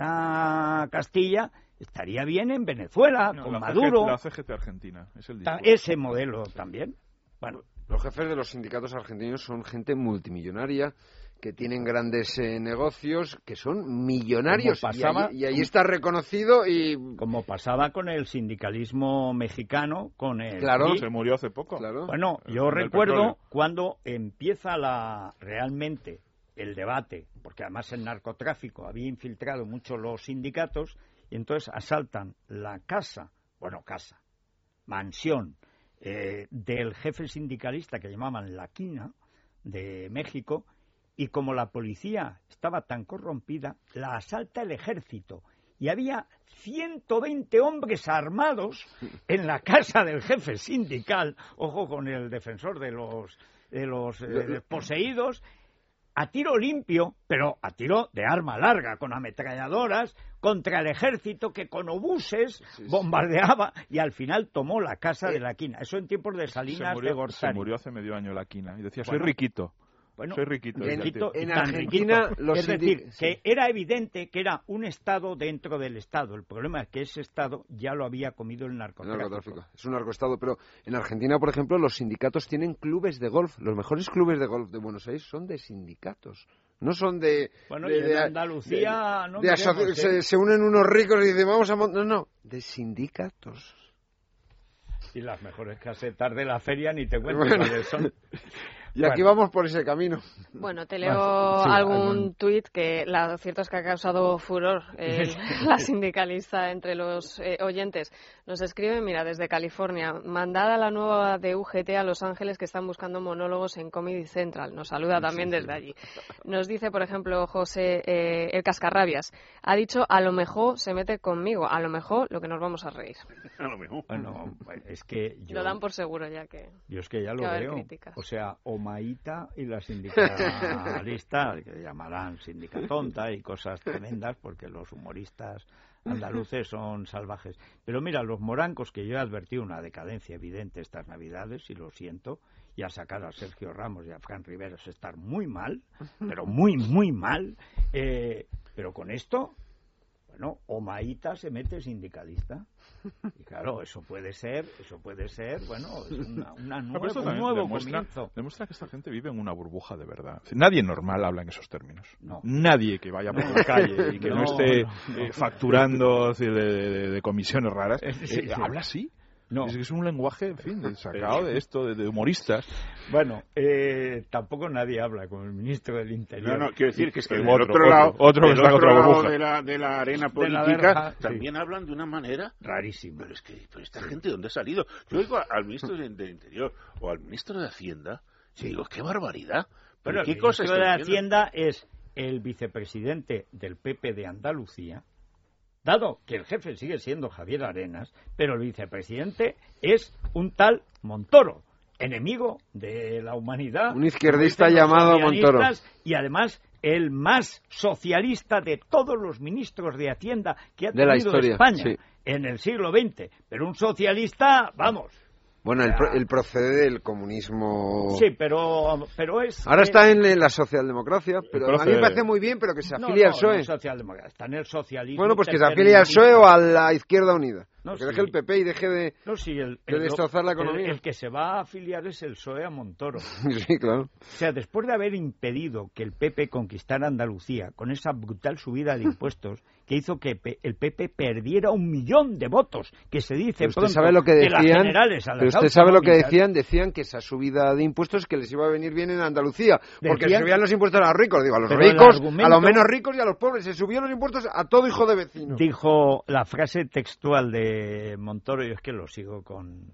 esta Castilla estaría bien en Venezuela, con Maduro. La CGT argentina, es el discurso. Ese modelo también. Bueno, los jefes de los sindicatos argentinos son gente multimillonaria, que tienen grandes negocios, que son millonarios, y ahí está reconocido. Y como pasaba con el sindicalismo mexicano, con el... Claro, se murió hace poco. Claro. Bueno, yo recuerdo cuando empieza realmente el debate, porque además el narcotráfico había infiltrado mucho los sindicatos, y entonces asaltan la mansión del jefe sindicalista que llamaban La Quina, de México. Y como la policía estaba tan corrompida, la asalta el ejército y había 120 hombres armados en la casa del jefe sindical, ojo con el defensor de los poseídos, a tiro limpio, pero a tiro de arma larga, con ametralladoras, contra el ejército que con obuses bombardeaba y al final tomó la casa de la Quina. Eso en tiempos de Salinas de Gortari. Se murió hace medio año la Quina y decía, soy riquito. Bueno, soy riquito. En Argentina, es decir, que era evidente que era un Estado dentro del Estado. El problema es que ese Estado ya lo había comido el narcotráfico. Es un narcoestado, pero en Argentina, por ejemplo, los sindicatos tienen clubes de golf. Los mejores clubes de golf de Buenos Aires son de sindicatos. No son de... Bueno, y en Andalucía... se unen unos ricos y dicen, vamos a... No, de sindicatos. Y las mejores casetas de la feria ni te cuento cuáles son. Y aquí vamos por ese camino. Bueno, te leo algún tuit que lo cierto es que ha causado furor la sindicalista entre los oyentes. Nos escribe, mira, desde California, mandada la nueva de UGT a Los Ángeles que están buscando monólogos en Comedy Central. Nos saluda también desde allí. Nos dice, por ejemplo, José, el Cascarrabias, ha dicho, a lo mejor se mete conmigo, a lo mejor lo que nos vamos a reír. A lo mejor. Bueno, es que lo dan por seguro ya que... Yo es que ya lo veo. Críticas. O sea, Maíta y la sindicalista, que llamarán sindicatonta y cosas tremendas, porque los humoristas andaluces son salvajes. Pero mira, los morancos, que yo he advertido una decadencia evidente estas Navidades, y lo siento, y a sacar a Sergio Ramos y a Fran Riveros estar muy mal, pero muy, muy mal, pero con esto... Bueno, Omaíta se mete sindicalista. Y claro, eso puede ser, bueno, es un nuevo comienzo. Demuestra que esta gente vive en una burbuja de verdad. Nadie normal habla en esos términos. No. Nadie que vaya por la calle y que no esté facturando de comisiones raras, habla así. No. Es un lenguaje, en fin, sacado de esto, de humoristas. Bueno, tampoco nadie habla con el ministro del Interior. No, quiero decir que es que del otro lado burbuja de la arena política también hablan de una manera rarísima. Pero esta gente, ¿dónde ha salido? Yo oigo al ministro del Interior o al ministro de Hacienda y digo, ¡qué barbaridad! Pero el ministro de Hacienda es el vicepresidente del PP de Andalucía, dado que el jefe sigue siendo Javier Arenas, pero el vicepresidente es un tal Montoro, enemigo de la humanidad. Un izquierdista llamado Montoro. Y además el más socialista de todos los ministros de Hacienda que ha tenido España en el siglo XX. Pero un socialista, vamos... Bueno, él procede del comunismo... Sí, pero es... Ahora está en la socialdemocracia, pero a mí me parece muy bien, pero que se afilie al PSOE. No, socialdemocracia, está en el socialismo... Bueno, pues que se afilie al PSOE o a la Izquierda Unida. Que deje el PP y deje de destrozar la economía. El que se va a afiliar es el PSOE a Montoro. Sí, claro. O sea, después de haber impedido que el PP conquistara Andalucía con esa brutal subida de impuestos que hizo que el PP perdiera 1 millón de votos, que se dice pronto, sabe lo que decían, de las generales a las usted sabe lo que decían que esa subida de impuestos que les iba a venir bien en Andalucía, porque se subían los impuestos a los ricos, digo, a los ricos, a los menos ricos y a los pobres, se subían los impuestos a todo hijo de vecino. Dijo la frase textual de Montoro, y es que lo sigo con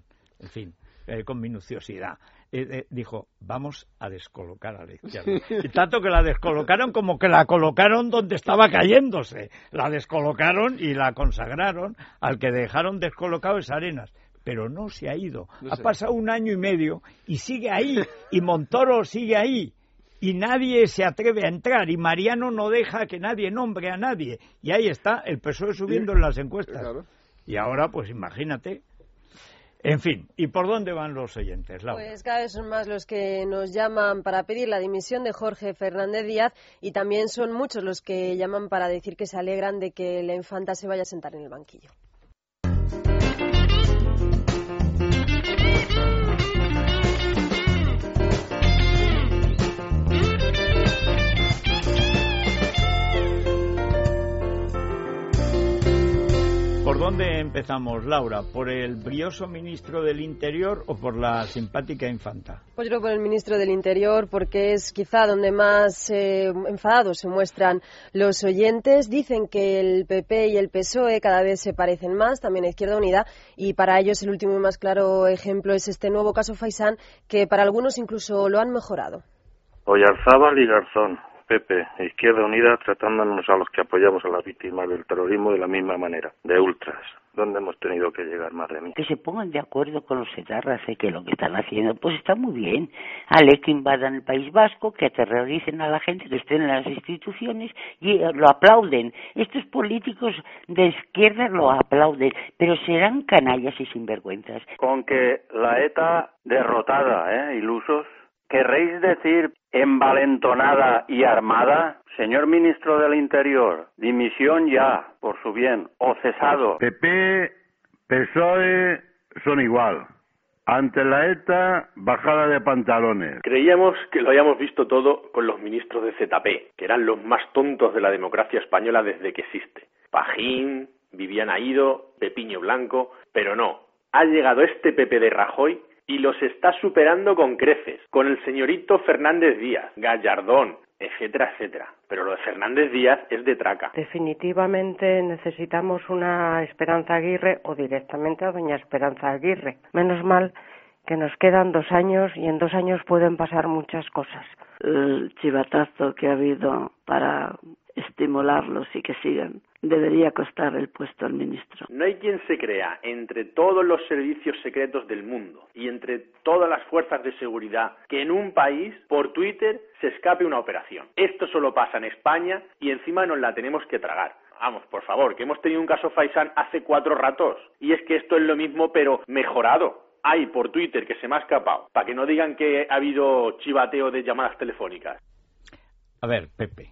minuciosidad. Dijo, vamos a descolocar a la izquierda. Y tanto que la descolocaron como que la colocaron donde estaba cayéndose. La descolocaron y la consagraron. Al que dejaron descolocado es Arenas. Pero no se ha ido. Ha pasado 1 año y medio y sigue ahí. Y Montoro sigue ahí. Y nadie se atreve a entrar. Y Mariano no deja que nadie nombre a nadie. Y ahí está el PSOE subiendo en las encuestas. Claro. Y ahora, pues imagínate. En fin, ¿y por dónde van los oyentes, Laura? Pues cada vez son más los que nos llaman para pedir la dimisión de Jorge Fernández Díaz y también son muchos los que llaman para decir que se alegran de que la infanta se vaya a sentar en el banquillo. ¿Por dónde empezamos, Laura? ¿Por el brioso ministro del Interior o por la simpática infanta? Pues yo creo por el ministro del Interior, porque es quizá donde más enfadados se muestran los oyentes. Dicen que el PP y el PSOE cada vez se parecen más, también a Izquierda Unida, y para ellos el último y más claro ejemplo es este nuevo caso Faisán, que para algunos incluso lo han mejorado. Oyarzábal y Garzón, Pepe, Izquierda Unida, tratándonos a los que apoyamos a las víctimas del terrorismo de la misma manera, de ultras. ¿Dónde hemos tenido que llegar, madre mía? Que se pongan de acuerdo con los etarras, que lo que están haciendo pues está muy bien. Ale, que invadan el País Vasco, que aterroricen a la gente, que estén en las instituciones y lo aplauden. Estos políticos de izquierda lo aplauden, pero serán canallas y sinvergüenzas. Con que la ETA derrotada, ilusos, ¿querréis decir envalentonada y armada? Señor Ministro del Interior, dimisión ya, por su bien, o cesado. PP, PSOE son igual. Ante la ETA, bajada de pantalones. Creíamos que lo habíamos visto todo con los ministros de ZP, que eran los más tontos de la democracia española desde que existe. Pajín, Viviana Ido, Pepiño Blanco, pero no. Ha llegado este PP de Rajoy y los está superando con creces, con el señorito Fernández Díaz, Gallardón, etcétera, etcétera. Pero lo de Fernández Díaz es de traca. Definitivamente necesitamos una Esperanza Aguirre o directamente a doña Esperanza Aguirre. Menos mal que nos quedan 2 años y en 2 años pueden pasar muchas cosas. El chivatazo que ha habido para estimularlos y que sigan debería costar el puesto al ministro. No hay quien se crea, entre todos los servicios secretos del mundo y entre todas las fuerzas de seguridad, que en un país, por Twitter, se escape una operación. Esto solo pasa en España y encima nos la tenemos que tragar. Vamos, por favor, que hemos tenido un caso Faisán hace 4 ratos. Y es que esto es lo mismo, pero mejorado. Hay por Twitter que se me ha escapado, para que no digan que ha habido chivateo de llamadas telefónicas. A ver, Pepe.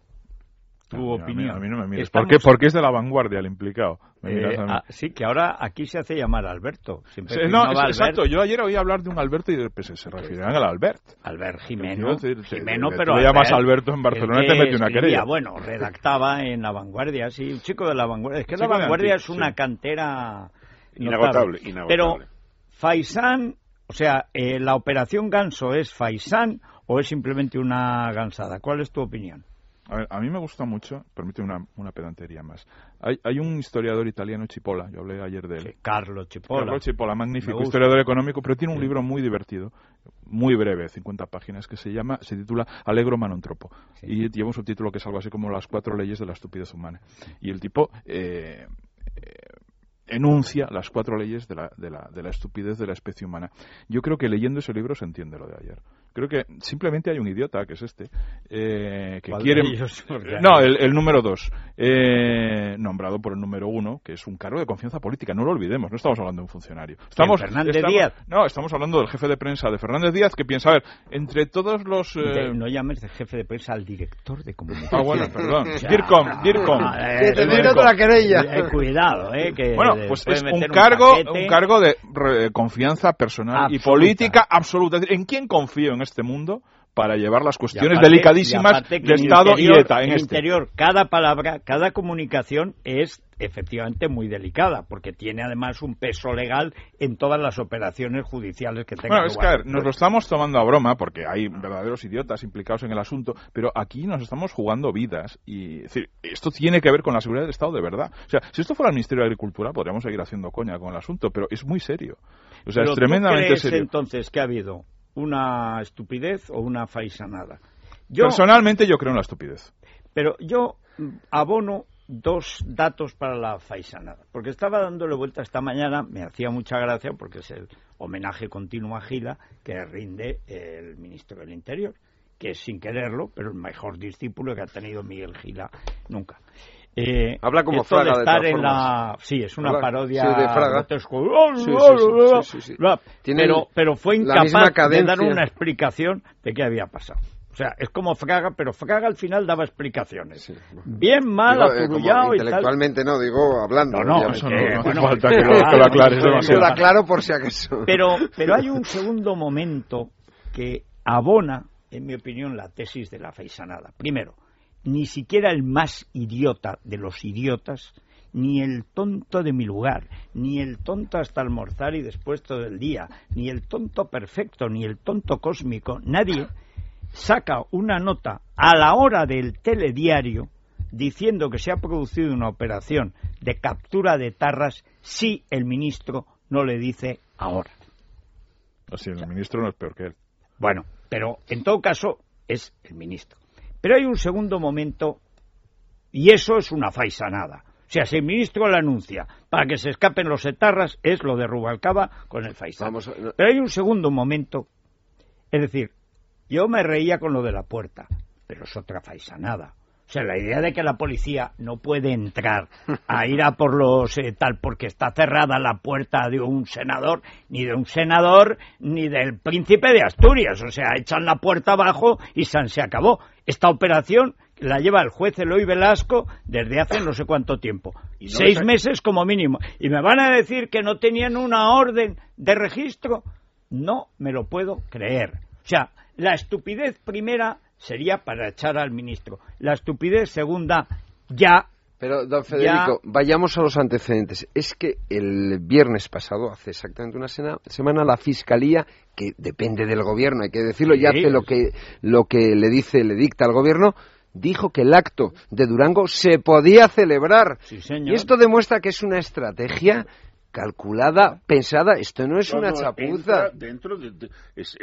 Tu opinión. A mí no me mires. Porque es de La Vanguardia el implicado. Sí, que ahora aquí se hace llamar Alberto. Exacto. Yo ayer oí hablar de un Alberto y pues, se referían al Albert. Albert Jimeno. Pero tú llamas Alberto en Barcelona y te mete una querella. Bueno, redactaba en La Vanguardia, sí, un chico de La Vanguardia. Es que La Vanguardia es una cantera inagotable. Pero Faisán, o sea, ¿la operación Ganso es Faisán o es simplemente una gansada? ¿Cuál es tu opinión? A ver, a mí me gusta mucho, permíteme una pedantería más. Hay un historiador italiano, Cipolla, yo hablé ayer de él. Sí, Carlo Cipolla, magnífico historiador económico, pero tiene un libro muy divertido, muy breve, 50 páginas, que se titula Allegro ma non troppo. Sí. Y lleva un subtítulo que es algo así como Las 4 leyes de la estupidez humana. Y el tipo enuncia las 4 leyes de la estupidez de la especie humana. Yo creo que leyendo ese libro se entiende lo de ayer. Creo que simplemente hay un idiota, que es este, que quiere... No, el número 2, nombrado por el número 1, que es un cargo de confianza política. No lo olvidemos, no estamos hablando de un funcionario. Fernández Díaz. No, estamos hablando del jefe de prensa de Fernández Díaz, que piensa, a ver, entre todos los... No llames de jefe de prensa al director de comunicación. Ah, bueno, perdón. DIRCOM. Que te miro con la querella. Cuidado, que... Bueno, pues es un cargo de confianza personal y política absoluta. ¿En quién confío en este mundo para llevar las cuestiones delicadísimas de Estado y ETA? En interior, cada palabra, cada comunicación es efectivamente muy delicada, porque tiene además un peso legal en todas las operaciones judiciales que tengan lugar. Es que a ver, nos lo estamos tomando a broma, porque hay verdaderos idiotas implicados en el asunto, pero aquí nos estamos jugando vidas, y es decir, esto tiene que ver con la seguridad del Estado de verdad. O sea, si esto fuera el Ministerio de Agricultura, podríamos seguir haciendo coña con el asunto, pero es muy serio. O sea, pero es tremendamente ¿tú crees, serio. Entonces, que ha habido una estupidez o una faisanada? Personalmente yo creo en la estupidez. Pero yo abono 2 datos para la faisanada, porque estaba dándole vuelta esta mañana, me hacía mucha gracia porque es el homenaje continuo a Gila que rinde el ministro del Interior, que es sin quererlo, pero el mejor discípulo que ha tenido Miguel Gila nunca. Habla como Fraga, de estar todas formas. Sí, es una parodia de Fraga. Sí. Pero fue incapaz de dar una explicación de qué había pasado. O sea, es como Fraga, pero Fraga al final daba explicaciones. Sí. Bien, mal, afurullado y tal. Intelectualmente no, digo hablando. No hace falta que lo aclares demasiado. Lo aclaro por si acaso. Pero hay un segundo momento que abona, en mi opinión, la tesis de la faisanada. Primero, ni siquiera el más idiota de los idiotas, ni el tonto de mi lugar, ni el tonto hasta almorzar y después todo el día, ni el tonto perfecto, ni el tonto cósmico, nadie saca una nota a la hora del telediario diciendo que se ha producido una operación de captura de tarras si el ministro no le dice ahora. El ministro no es peor que él. Bueno, pero en todo caso es el ministro. Pero hay un segundo momento, y eso es una faisanada. O sea, si el ministro lo anuncia para que se escapen los etarras, es lo de Rubalcaba con el faisán. Pero hay un segundo momento, es decir, yo me reía con lo de la puerta, pero es otra faisanada. O sea, la idea de que la policía no puede entrar a ir a por los tal porque está cerrada la puerta de un senador, ni del príncipe de Asturias. O sea, echan la puerta abajo y se acabó. Esta operación la lleva el juez Eloy Velasco desde hace no sé cuánto tiempo. 6 meses como mínimo. ¿Y me van a decir que no tenían una orden de registro? No me lo puedo creer. O sea, la estupidez primera sería para echar al ministro. La estupidez segunda, ya... Pero, don Federico, vayamos a los antecedentes. Es que el viernes pasado, hace exactamente una semana, la Fiscalía, que depende del Gobierno, hay que decirlo, y hace lo que le dicta al Gobierno, dijo que el acto de Durango se podía celebrar. Sí, señor. Y esto demuestra que es una estrategia calculada, pensada. Esto no es una chapuza. Dentro de todo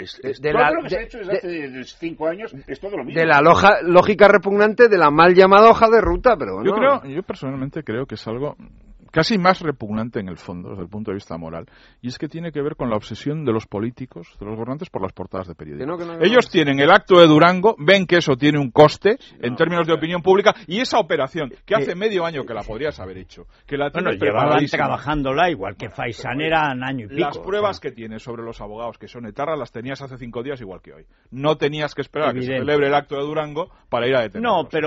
lo que se ha hecho desde hace 5 años es todo lo mismo. De la lógica repugnante de la mal llamada hoja de ruta, pero bueno. Yo personalmente creo que es algo casi más repugnante en el fondo, desde el punto de vista moral, y es que tiene que ver con la obsesión de los políticos, de los gobernantes, por las portadas de periódicos. Ellos tienen el acto de Durango, ven que eso tiene un coste en términos de opinión pública, y esa operación, que hace medio año que la podrías haber hecho, que la tienes llevaban trabajándola igual que Faisan era un año y pico. Las pruebas que tienes sobre los abogados que son etarras las tenías hace 5 días igual que hoy. No tenías que esperar a que se celebre el acto de Durango para ir a detenerlos. No,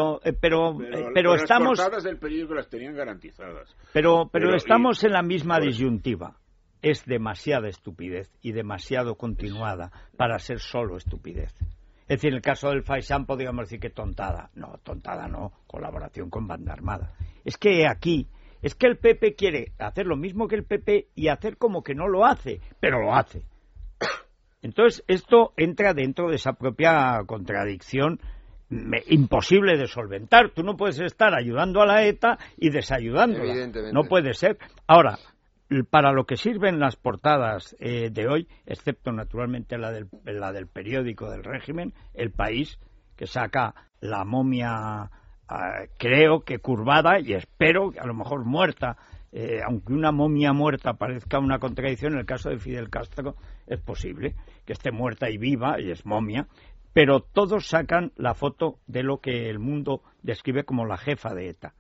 pero estamos... Las portadas del periódico las tenían garantizadas. Pero estamos en la misma disyuntiva. Es demasiada estupidez y demasiado continuada para ser solo estupidez. Es decir, en el caso del Faisán podríamos decir que tontada. No, tontada no, colaboración con banda armada. Es que el PP quiere hacer lo mismo que el PP y hacer como que no lo hace, pero lo hace. Entonces, esto entra dentro de esa propia contradicción imposible de solventar. Tú no puedes estar ayudando a la ETA y desayudándola. Evidentemente. No puede ser. Ahora, para lo que sirven las portadas de hoy, excepto naturalmente la del periódico del régimen, El País, que saca la momia, creo que curvada, y espero que a lo mejor muerta, aunque una momia muerta parezca una contradicción, en el caso de Fidel Castro es posible que esté muerta y viva, y es momia. Pero todos sacan la foto de lo que el mundo describe como la jefa de ETA.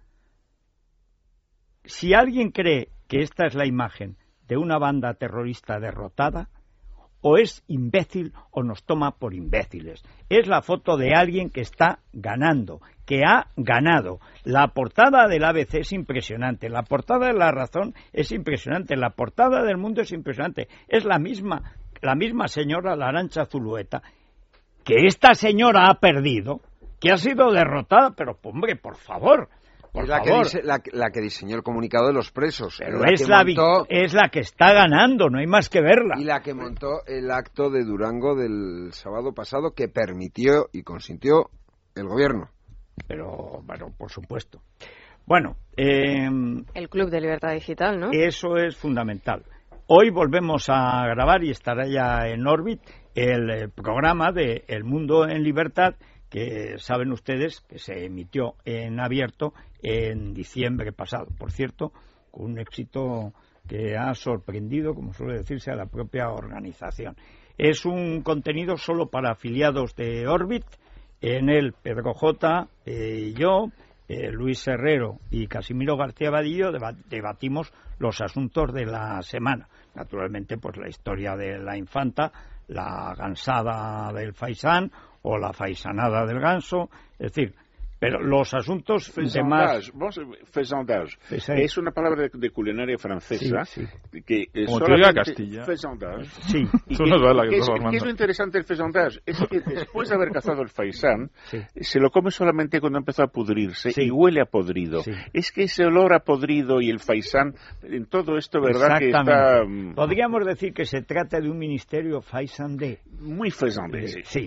Si alguien cree que esta es la imagen de una banda terrorista derrotada, o es imbécil o nos toma por imbéciles. Es la foto de alguien que está ganando, que ha ganado. La portada del ABC es impresionante, la portada de La Razón es impresionante, la portada del Mundo es impresionante. Es la misma señora, la Arantxa Zulueta, que esta señora ha perdido, que ha sido derrotada, pero hombre, por favor. Es la que diseñó el comunicado de los presos. Pero es la que está ganando, no hay más que verla. Y la que montó el acto de Durango del sábado pasado, que permitió y consintió el gobierno. Pero, bueno, por supuesto. Bueno, el Club de Libertad Digital, ¿no? Eso es fundamental. Hoy volvemos a grabar y estará ya en Orbit el programa de El Mundo en Libertad, que saben ustedes que se emitió en abierto en diciembre pasado. Por cierto, con un éxito que ha sorprendido, como suele decirse, a la propia organización. Es un contenido solo para afiliados de Orbit. En él Pedro J. Y yo, Luis Herrero y Casimiro García Vadillo debatimos los asuntos de la semana. Naturalmente, pues la historia de la infanta, la gansada del faisán o la faisanada del ganso, es decir, pero los asuntos faisandage, faisandage es una palabra de culinaria francesa, sí. Que como solamente Castilla. Faisandage. Sí. ¿Qué es lo interesante del faisandage? Es que después de haber cazado el faisán, se lo come solamente cuando empezó a pudrirse y huele a podrido. Sí. Es que ese olor a podrido y el faisán, en todo esto, ¿verdad? Que está... Podríamos decir que se trata de un ministerio faisandé. Muy faisandé, sí.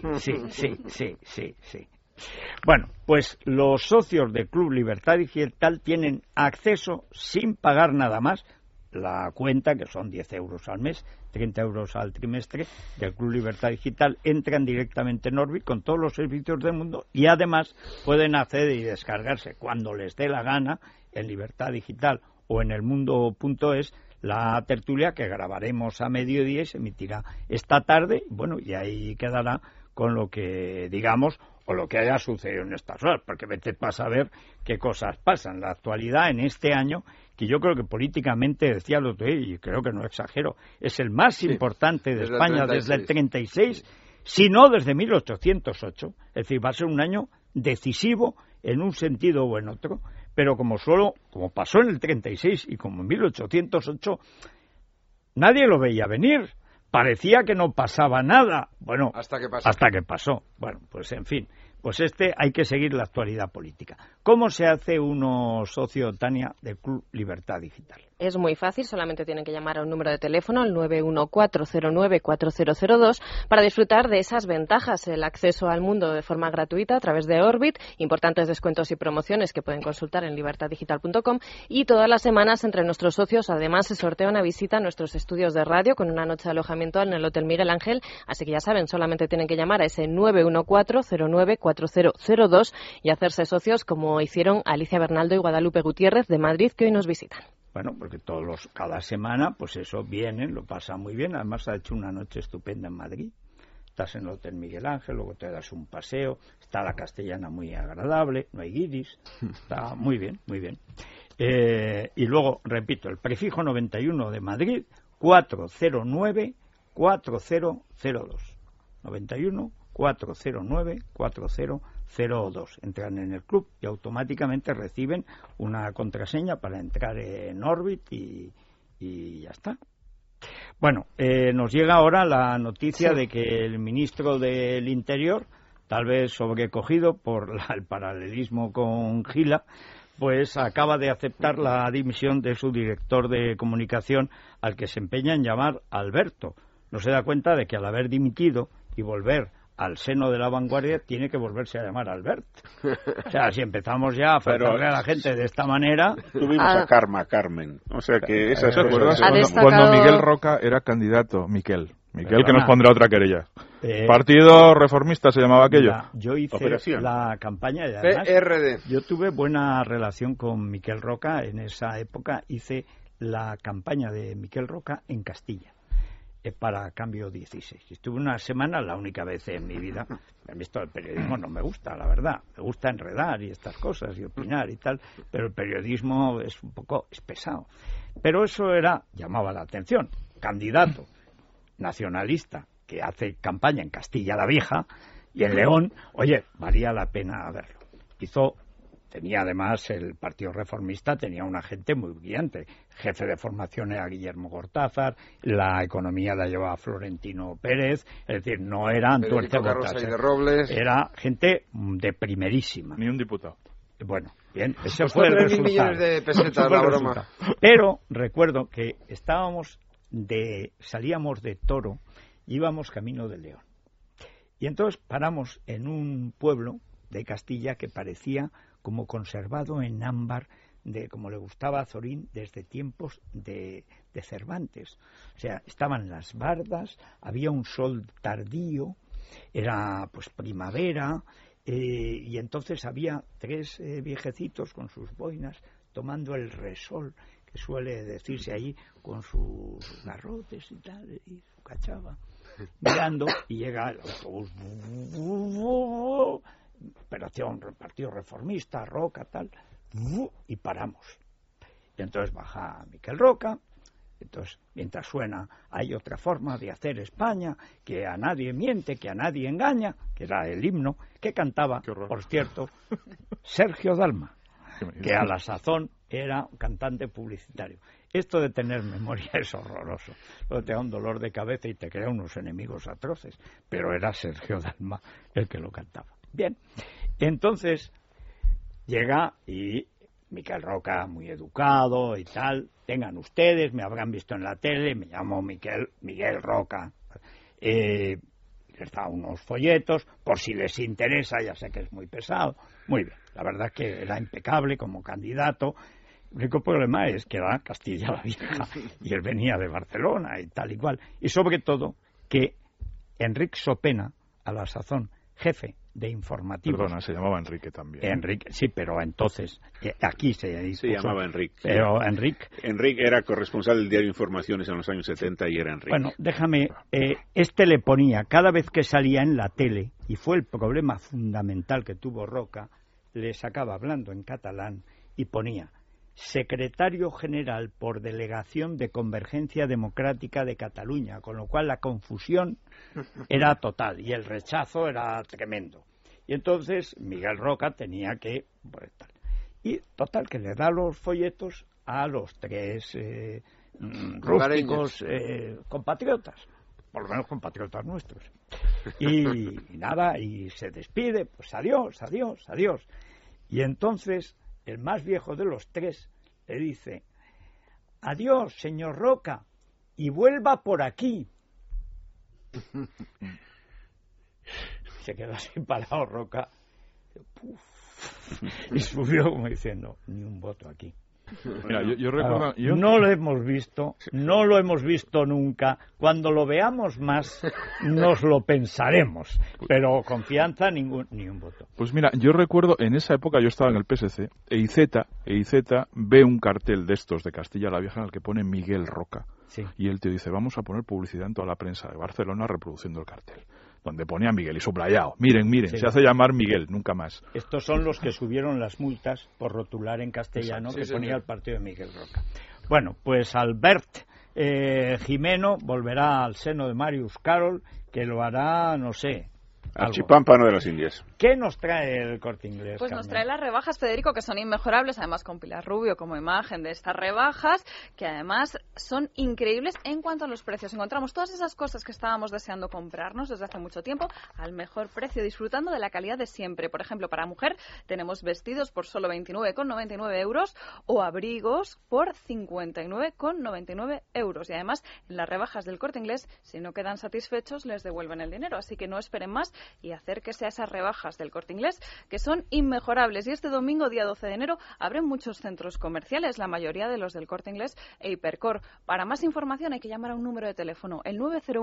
Bueno, pues los socios del Club Libertad Digital tienen acceso sin pagar nada más, la cuenta, que son 10 euros al mes, 30 euros al trimestre, del Club Libertad Digital, entran directamente en Orbit con todos los servicios del mundo y además pueden acceder y descargarse cuando les dé la gana en Libertad Digital o en elmundo.es la tertulia que grabaremos a mediodía y se emitirá esta tarde, bueno, y ahí quedará con lo que digamos o lo que haya sucedido en estas horas, porque vete para saber qué cosas pasan. La actualidad en este año, que yo creo que políticamente, decía el otro día, y creo que no exagero, es el más importante de España desde el 36, si no desde 1808, es decir, va a ser un año decisivo en un sentido o en otro, pero como pasó en el 36 y como en 1808, nadie lo veía venir. Parecía que no pasaba nada. Bueno, hasta que pasó. Bueno, pues en fin, pues hay que seguir la actualidad política. ¿Cómo se hace uno socio, Tania, del Club Libertad Digital? Es muy fácil, solamente tienen que llamar a un número de teléfono, el 914094002, para disfrutar de esas ventajas, el acceso al mundo de forma gratuita a través de Orbit, importantes descuentos y promociones que pueden consultar en libertaddigital.com, y todas las semanas entre nuestros socios además se sortea una visita a nuestros estudios de radio con una noche de alojamiento en el Hotel Miguel Ángel, así que ya saben, solamente tienen que llamar a ese 914094002 y hacerse socios como hicieron Alicia Bernaldo y Guadalupe Gutiérrez de Madrid, que hoy nos visitan. Bueno, porque cada semana, pues eso, vienen, lo pasan muy bien. Además, ha hecho una noche estupenda en Madrid. Estás en el Hotel Miguel Ángel, luego te das un paseo. Está la Castellana muy agradable, no hay guiris. Está muy bien, muy bien. Y luego, repito, el prefijo 91 de Madrid, 409-4002. 91-409-4002. Entran en el club y automáticamente reciben una contraseña para entrar en Orbit y ya está. Bueno, nos llega ahora la noticia de que el ministro del Interior, tal vez sobrecogido por el paralelismo con Gila, pues acaba de aceptar la dimisión de su director de comunicación, al que se empeña en llamar Alberto. No se da cuenta de que al haber dimitido y volver al seno de La Vanguardia, tiene que volverse a llamar Albert. O sea, si empezamos ya a faltarle a la gente de esta manera... Tuvimos a Carmen. O sea que esas cosas... Cuando Miguel Roca era candidato, Miquel, que nos pondrá otra querella. Partido Reformista se llamaba aquello. Yo hice la campaña y además yo tuve buena relación con Miquel Roca. En esa época hice la campaña de Miquel Roca en Castilla para Cambio 16. Estuve una semana, la única vez en mi vida. Me han visto el periodismo, no me gusta, la verdad. Me gusta enredar y estas cosas y opinar y tal, pero el periodismo es un poco pesado. Pero eso llamaba la atención. Candidato nacionalista que hace campaña en Castilla la Vieja y en León, oye, valía la pena verlo. Tenía además el Partido Reformista, tenía una gente muy brillante. Jefe de formación era Guillermo Cortázar, la economía la llevaba Florentino Pérez, es decir, no eran tuerce botas, era gente de primerísima. Ni un diputado. Bueno, bien, ese fue el resultado. 3.000 millones de pesetas, la broma. Pero recuerdo que salíamos de Toro y íbamos camino de León. Y entonces paramos en un pueblo de Castilla que parecía como conservado en ámbar, como le gustaba a Zorín desde tiempos de Cervantes. O sea, estaban las bardas, había un sol tardío, era pues primavera, y entonces había tres viejecitos con sus boinas tomando el resol, que suele decirse allí, con sus garrotes y tal, y su cachava, mirando, y llega el autobús, operación Partido Reformista, Roca, tal, y paramos. Y entonces baja Miquel Roca, entonces mientras suena hay otra forma de hacer España, que a nadie miente, que a nadie engaña, que era el himno que cantaba, por cierto, Sergio Dalma, que a la sazón era un cantante publicitario. Esto de tener memoria es horroroso. Luego te da un dolor de cabeza y te crea unos enemigos atroces, pero era Sergio Dalma el que lo cantaba. Bien, entonces llega y Miquel Roca, muy educado y tal, tengan ustedes, me habrán visto en la tele, me llamo Miguel Roca, les da unos folletos, por si les interesa, ya sé que es muy pesado, muy bien, la verdad es que era impecable como candidato, El único problema es que era Castilla la Vieja y él venía de Barcelona y tal y cual. Y sobre todo que Enric Sopena, a la sazón jefe de informativos... Perdona, se llamaba Enrique también. Enrique, sí, pero entonces aquí se llamaba Enrique. Pero Enrique era corresponsal del diario Informaciones en los años 70 y era Enrique. Bueno, déjame, le ponía, cada vez que salía en la tele, y fue el problema fundamental que tuvo Roca, le sacaba hablando en catalán y ponía secretario general por delegación de Convergencia Democrática de Cataluña, con lo cual la confusión era total y el rechazo era tremendo. Y entonces Miguel Roca tenía que... Pues, tal. Y total, que le da los folletos a los tres rústicos compatriotas, por lo menos compatriotas nuestros. Y nada, y se despide, pues adiós, adiós, adiós. Y entonces el más viejo de los tres le dice: adiós, señor Roca, y vuelva por aquí. Se quedó así parado Roca. Y subió como diciendo: ni un voto aquí. Mira, yo recuerdo... No lo hemos visto nunca. Cuando lo veamos más nos lo pensaremos, pero confianza ni un voto. Pues mira, yo recuerdo, en esa época yo estaba en el PSC, e IZ ve un cartel de estos de Castilla la Vieja en el que pone Miguel Roca. Sí. Y el tío dice: vamos a poner publicidad en toda la prensa de Barcelona reproduciendo el cartel, donde ponía Miguel y subrayado. Miren, sí. Se hace llamar Miguel, nunca más. Estos son los que subieron las multas por rotular en castellano, que ponía el partido de Miguel Roca. Bueno, pues Albert Jimeno volverá al seno de Marius Carol, que lo hará, no sé... Archipámpano de las Indias. ¿Qué nos trae el Corte Inglés? Pues Carmen? nos trae las rebajas, Federico, que son inmejorables, además con Pilar Rubio como imagen de estas rebajas, que además son increíbles en cuanto a los precios. Encontramos todas esas cosas que estábamos deseando comprarnos desde hace mucho tiempo al mejor precio, disfrutando de la calidad de siempre. Por ejemplo, para mujer tenemos vestidos por solo 29,99 euros o abrigos por 59,99 euros. Y además, en las rebajas del Corte Inglés, si no quedan satisfechos, les devuelven el dinero. Así que no esperen más y acérquese a esas rebajas del Corte Inglés, que son inmejorables. Y este domingo, día 12 de enero, abren muchos centros comerciales, la mayoría de los del Corte Inglés e Hipercor. Para más información hay que llamar a un número de teléfono, el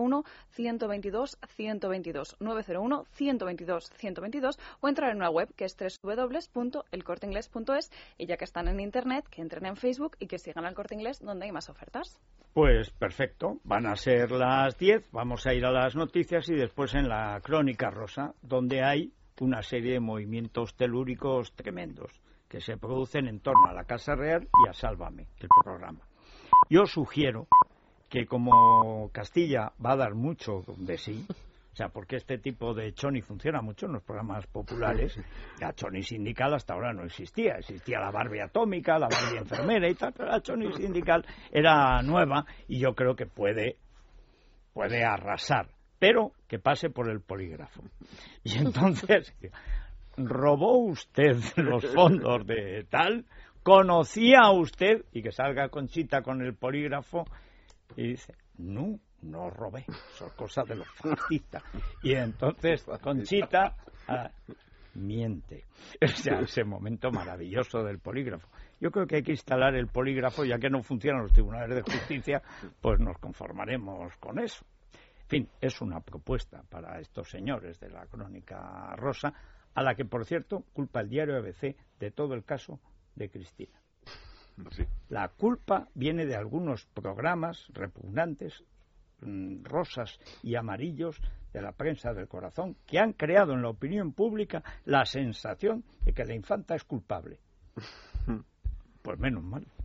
901-122-122, 901-122-122, o entrar en una web que es www.elcorteingles.es, y ya que están en Internet, que entren en Facebook y que sigan al Corte Inglés, donde hay más ofertas. Pues perfecto, van a ser las 10, vamos a ir a las noticias y después en la Crónica Rosa, donde hay una serie de movimientos telúricos tremendos que se producen en torno a la Casa Real y a Sálvame, el programa. Yo sugiero que, como Castilla va a dar mucho de sí, o sea, porque este tipo de choni funciona mucho en los programas populares, la choni sindical hasta ahora no existía la Barbie atómica, la Barbie enfermera y tal, pero la choni sindical era nueva y yo creo que puede arrasar, pero que pase por el polígrafo. Y entonces, ¿robó usted los fondos de tal? ¿Conocía usted? Y que salga Conchita con el polígrafo y dice: no robé, eso es cosa de los fascistas. Y entonces Conchita miente. O sea, ese momento maravilloso del polígrafo. Yo creo que hay que instalar el polígrafo, ya que no funcionan los tribunales de justicia, pues nos conformaremos con eso. En fin, es una propuesta para estos señores de la Crónica Rosa, a la que, por cierto, culpa el diario ABC de todo el caso de Cristina. Sí. La culpa viene de algunos programas repugnantes, rosas y amarillos, de la prensa del corazón, que han creado en la opinión pública la sensación de que la infanta es culpable. Pues menos mal.